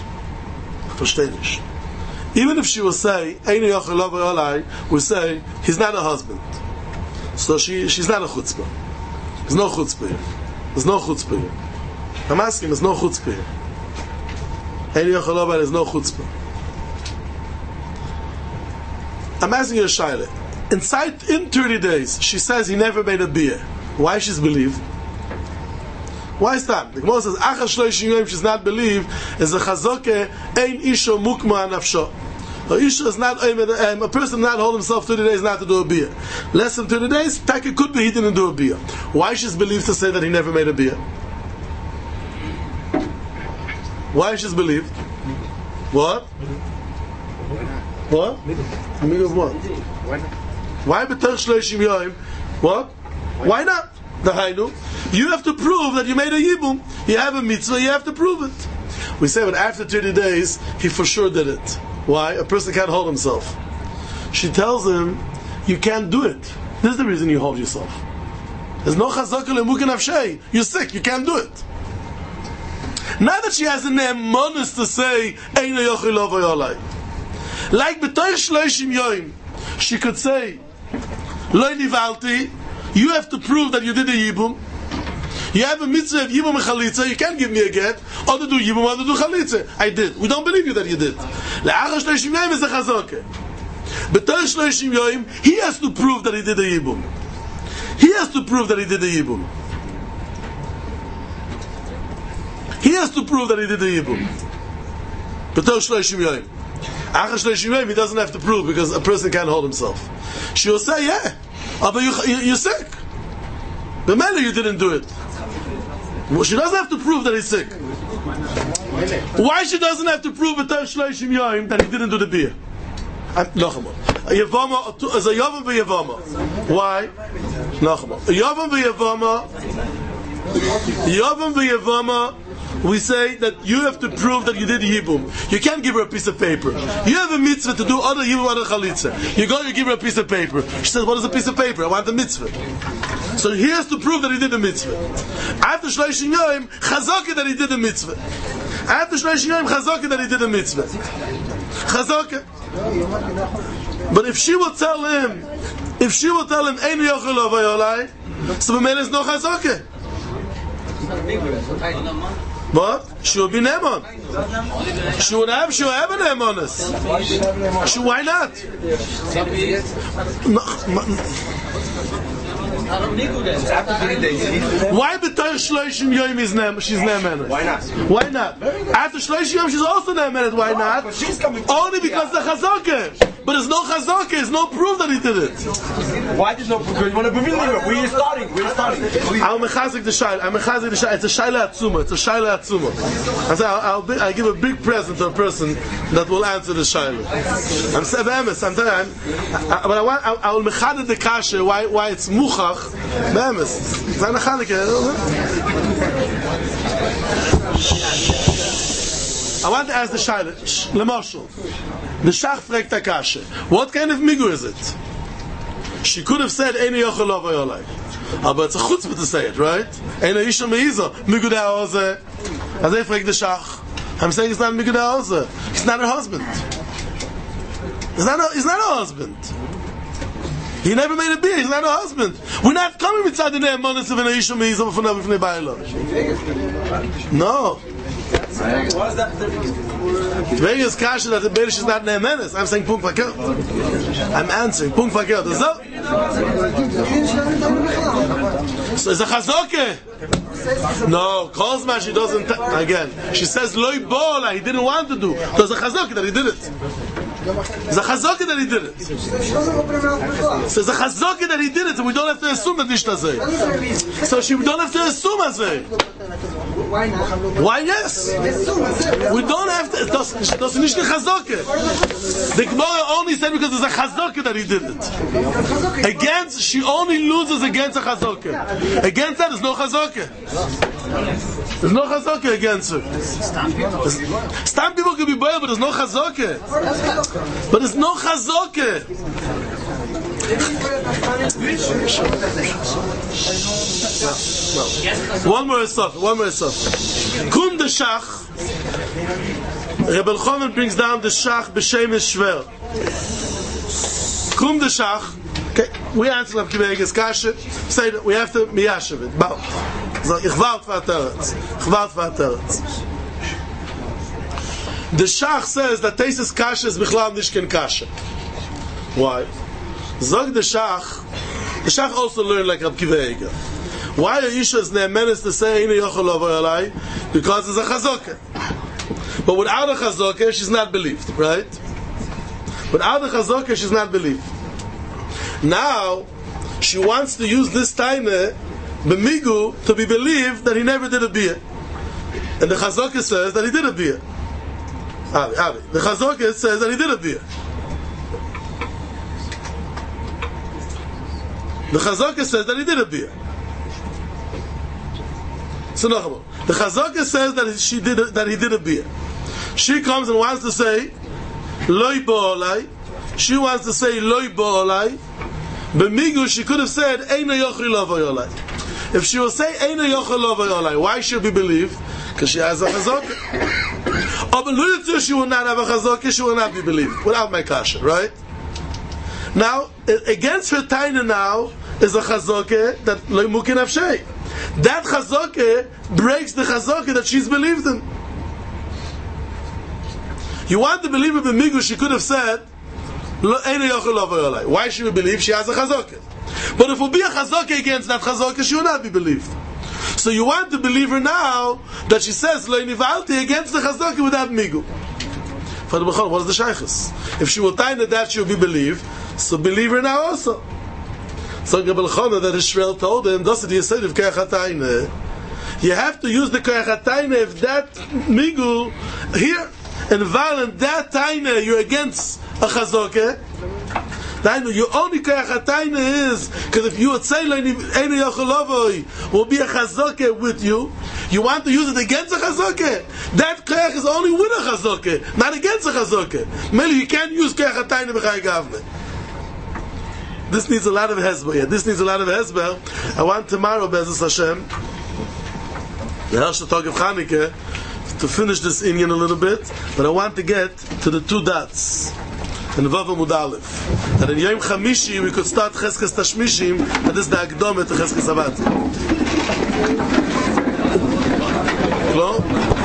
S2: Even if she will say eino yochel lava alei, we say he's not her husband. So she's not a chutzpah. There's no chutzpah here. I'm asking, there's no chutzpah here. Eino yochel lava alei, there's no chutzpah. I'm asking you a shaila. In 30 days, she says he never made a beer. Why she's believed? Why is that? The Gemara says, Achar shloishim yom, she's not believed, is a chazoke, ein isho mukma nafsho. A isha is not, a person not hold himself 30 days not to do a beer. Less than 30 days, it could be he didn't do a beer. Why she's believed to say that he never made a beer? Why she's believed? What? What? Middle of what? Why b'tach shloishim yom? What? Why not? The Hainu. You have to prove that you made a yibum. You have a mitzvah, you have to prove it. We say, but after 30 days, he for sure did it. Why? A person can't hold himself. She tells him, you can't do it. This is the reason you hold yourself. There's no chazaka lemukin avshei. You're sick, you can't do it. Not that she has an emunus to say, Eino yochel lovay olay. Like b'toich shloishim yoim, she could say, Loi nivalti, you have to prove that you did a yibum. You have a mitzvah of yibum and chalitza. You can't give me a get. Or to do yibum or to do chalitza. I did. We don't believe you that you did. Le'achar shloishim yoim is a chazaka. B'toich shloishim yoim, he has to prove that he did a yibum. He has to prove that he did a yibum. He has to prove that he did a yibum. B'toich shloishim yoim. Achar shloishim yoim, he doesn't have to prove because a person can't hold himself. She will say, yeah, but you're sick. The matter you didn't do it. Well, she doesn't have to prove that he's sick. Why she doesn't have to prove that he didn't do the beer? Nachamon. A Yavama is a Yavam v'Yavama. Why? Nachamon. A Yavam v'Yavama. We say that you have to prove that you did yibum. You can't give her a piece of paper. You have a mitzvah to do other yibum, other chalitza. You go, you give her a piece of paper. She says, what is a piece of paper? I want the mitzvah. So he has to prove that he did the mitzvah. After shloishim yom, chazaka that he did the mitzvah. After shloishim yom, chazaka that he did the mitzvah. Chazaka. But if she will tell him, Einu yochel lovay olay, so the man is no chazaka. But she will be Neman. She will have an Nemanus. Why not? Why b'toich shloishim yom she's Ne'emanet?
S3: Why not?
S2: Why not? After shloishim yom she's also Ne'emanet. Why not? Only because the chazaka. But there's no chazaka. There's no proof that he did it.
S3: Why there's no proof? You want to believe it? Where are you starting?
S2: I'll mechazik the shayla. It's a shayla atzuma. I'll give a big present to a person that will answer the shayla. I'm telling you. But I will mechazik the kasha. Why it's muchach. Be'emes. I want to ask the shayla. Lemashal. The shach fragt the kasha. What kind of migu is it? She could have said, Einu yochel lovay olay. But it's a chutzpah to say it, right? Einu isha meiza. Migu da'ozeh. As I fragt the shach. I'm saying it's not migu da'ozeh. He's not her husband. He's not her husband. He never made a beer. He's not her husband. We're not coming with the ne'emanis of Einu isha meiza b'fnei ba'ilo. No.
S3: What is that difference?
S2: Vegas kasha that the Beirish is not ne'emanis. I'm saying punkt fakir. I'm answering punkt fakir. So it's a chazokeh. No, Kozma she doesn't. Again, she says loy bola. He didn't want to do. There's a chazokeh that he did it. There's a chazokeh that he did it. So there's a chazokeh that he did it, and we don't have to assume that nicht azay. So we don't have to assume azay.
S4: Why not?
S2: Why yes? We don't have to. Das nicht the chazokeh. The Gemara only said because there's a chazokeh that he did it. Against, she only loses against a chazokeh. Against that, there's no chazokeh. There's no chazokeh against her. Stam people can be boiled, but there's no chazokeh. But there's no chazokeh. One more stuff. Kum the shach. Rebbe Elchanan brings down the shach b'shem shver. Kum the shach. Okay, we answer Rav Kiva Eger's kasha. Say that we have to miyashav it. Ich wart v'ateretz. The shach says that Teisus kasha is bichlal nishken kasha. Why? Zog the Shach also learned like Rab Kiva Eiger. Why Aisha is ne'emenes to say Eino yochel lavoi alai? Because it's a chazokah. But without a chazokah, she's not believed, right? Without a chazokah, she's not believed. Now, she wants to use this taina b'migu to be believed that he never did a biyah. And the chazokah says that he did a biyah. The chazokah says that he did a biyah. The chazokah says that he did a biyah. So no, the chazokah says that he did a biyah. She comes and wants to say loy ba'olai. She wants to say loy ba'olai. B'migu she could have said eino yochel lavoi alai. If she will say eino yochel lavoi alai, why should we believe? Because she has a chazokah. But she will not have a chazokah. She will not be believed without my kasha, right? Now against her taina now is a chazokah that loy mukin afshei. That chazokah breaks the chazokah that she's believed in. You want to believe in b'migu, she could have said why should we believe? She has a chazokah. But if it will be a chazokah against that chazokah, she will not be believed. So you want to believe her now that she says lo nivalti against the chazokah without migu. For the b'chol, what is the shaychus? If she will tie that she will be believed, so believe her now also. So Rebbe Elchana that Israel told him, you have to use the koyach hatayna if that migu here and violent that taina you're against a chazokah. Your only koyach hatayna is because if you would say eino yochel lavoi will be a chazokah with you, you want to use it against a chazokah. That koyach is only with a chazokah, not against a chazokah. Maybe you can't use koyach hatayna b'chai gavne. This needs a lot of hesber. Yeah, this needs a lot of hesber. I want tomorrow, Be'ezus Hashem, the Hershel Tog of Chanukah, to finish this inyan a little bit, but I want to get to the two dots in Vav Amud Aleph. That in Yom Chamishi we could start Cheskes Tashmishim, and this is the Akdome to Cheskes Abad. Hello?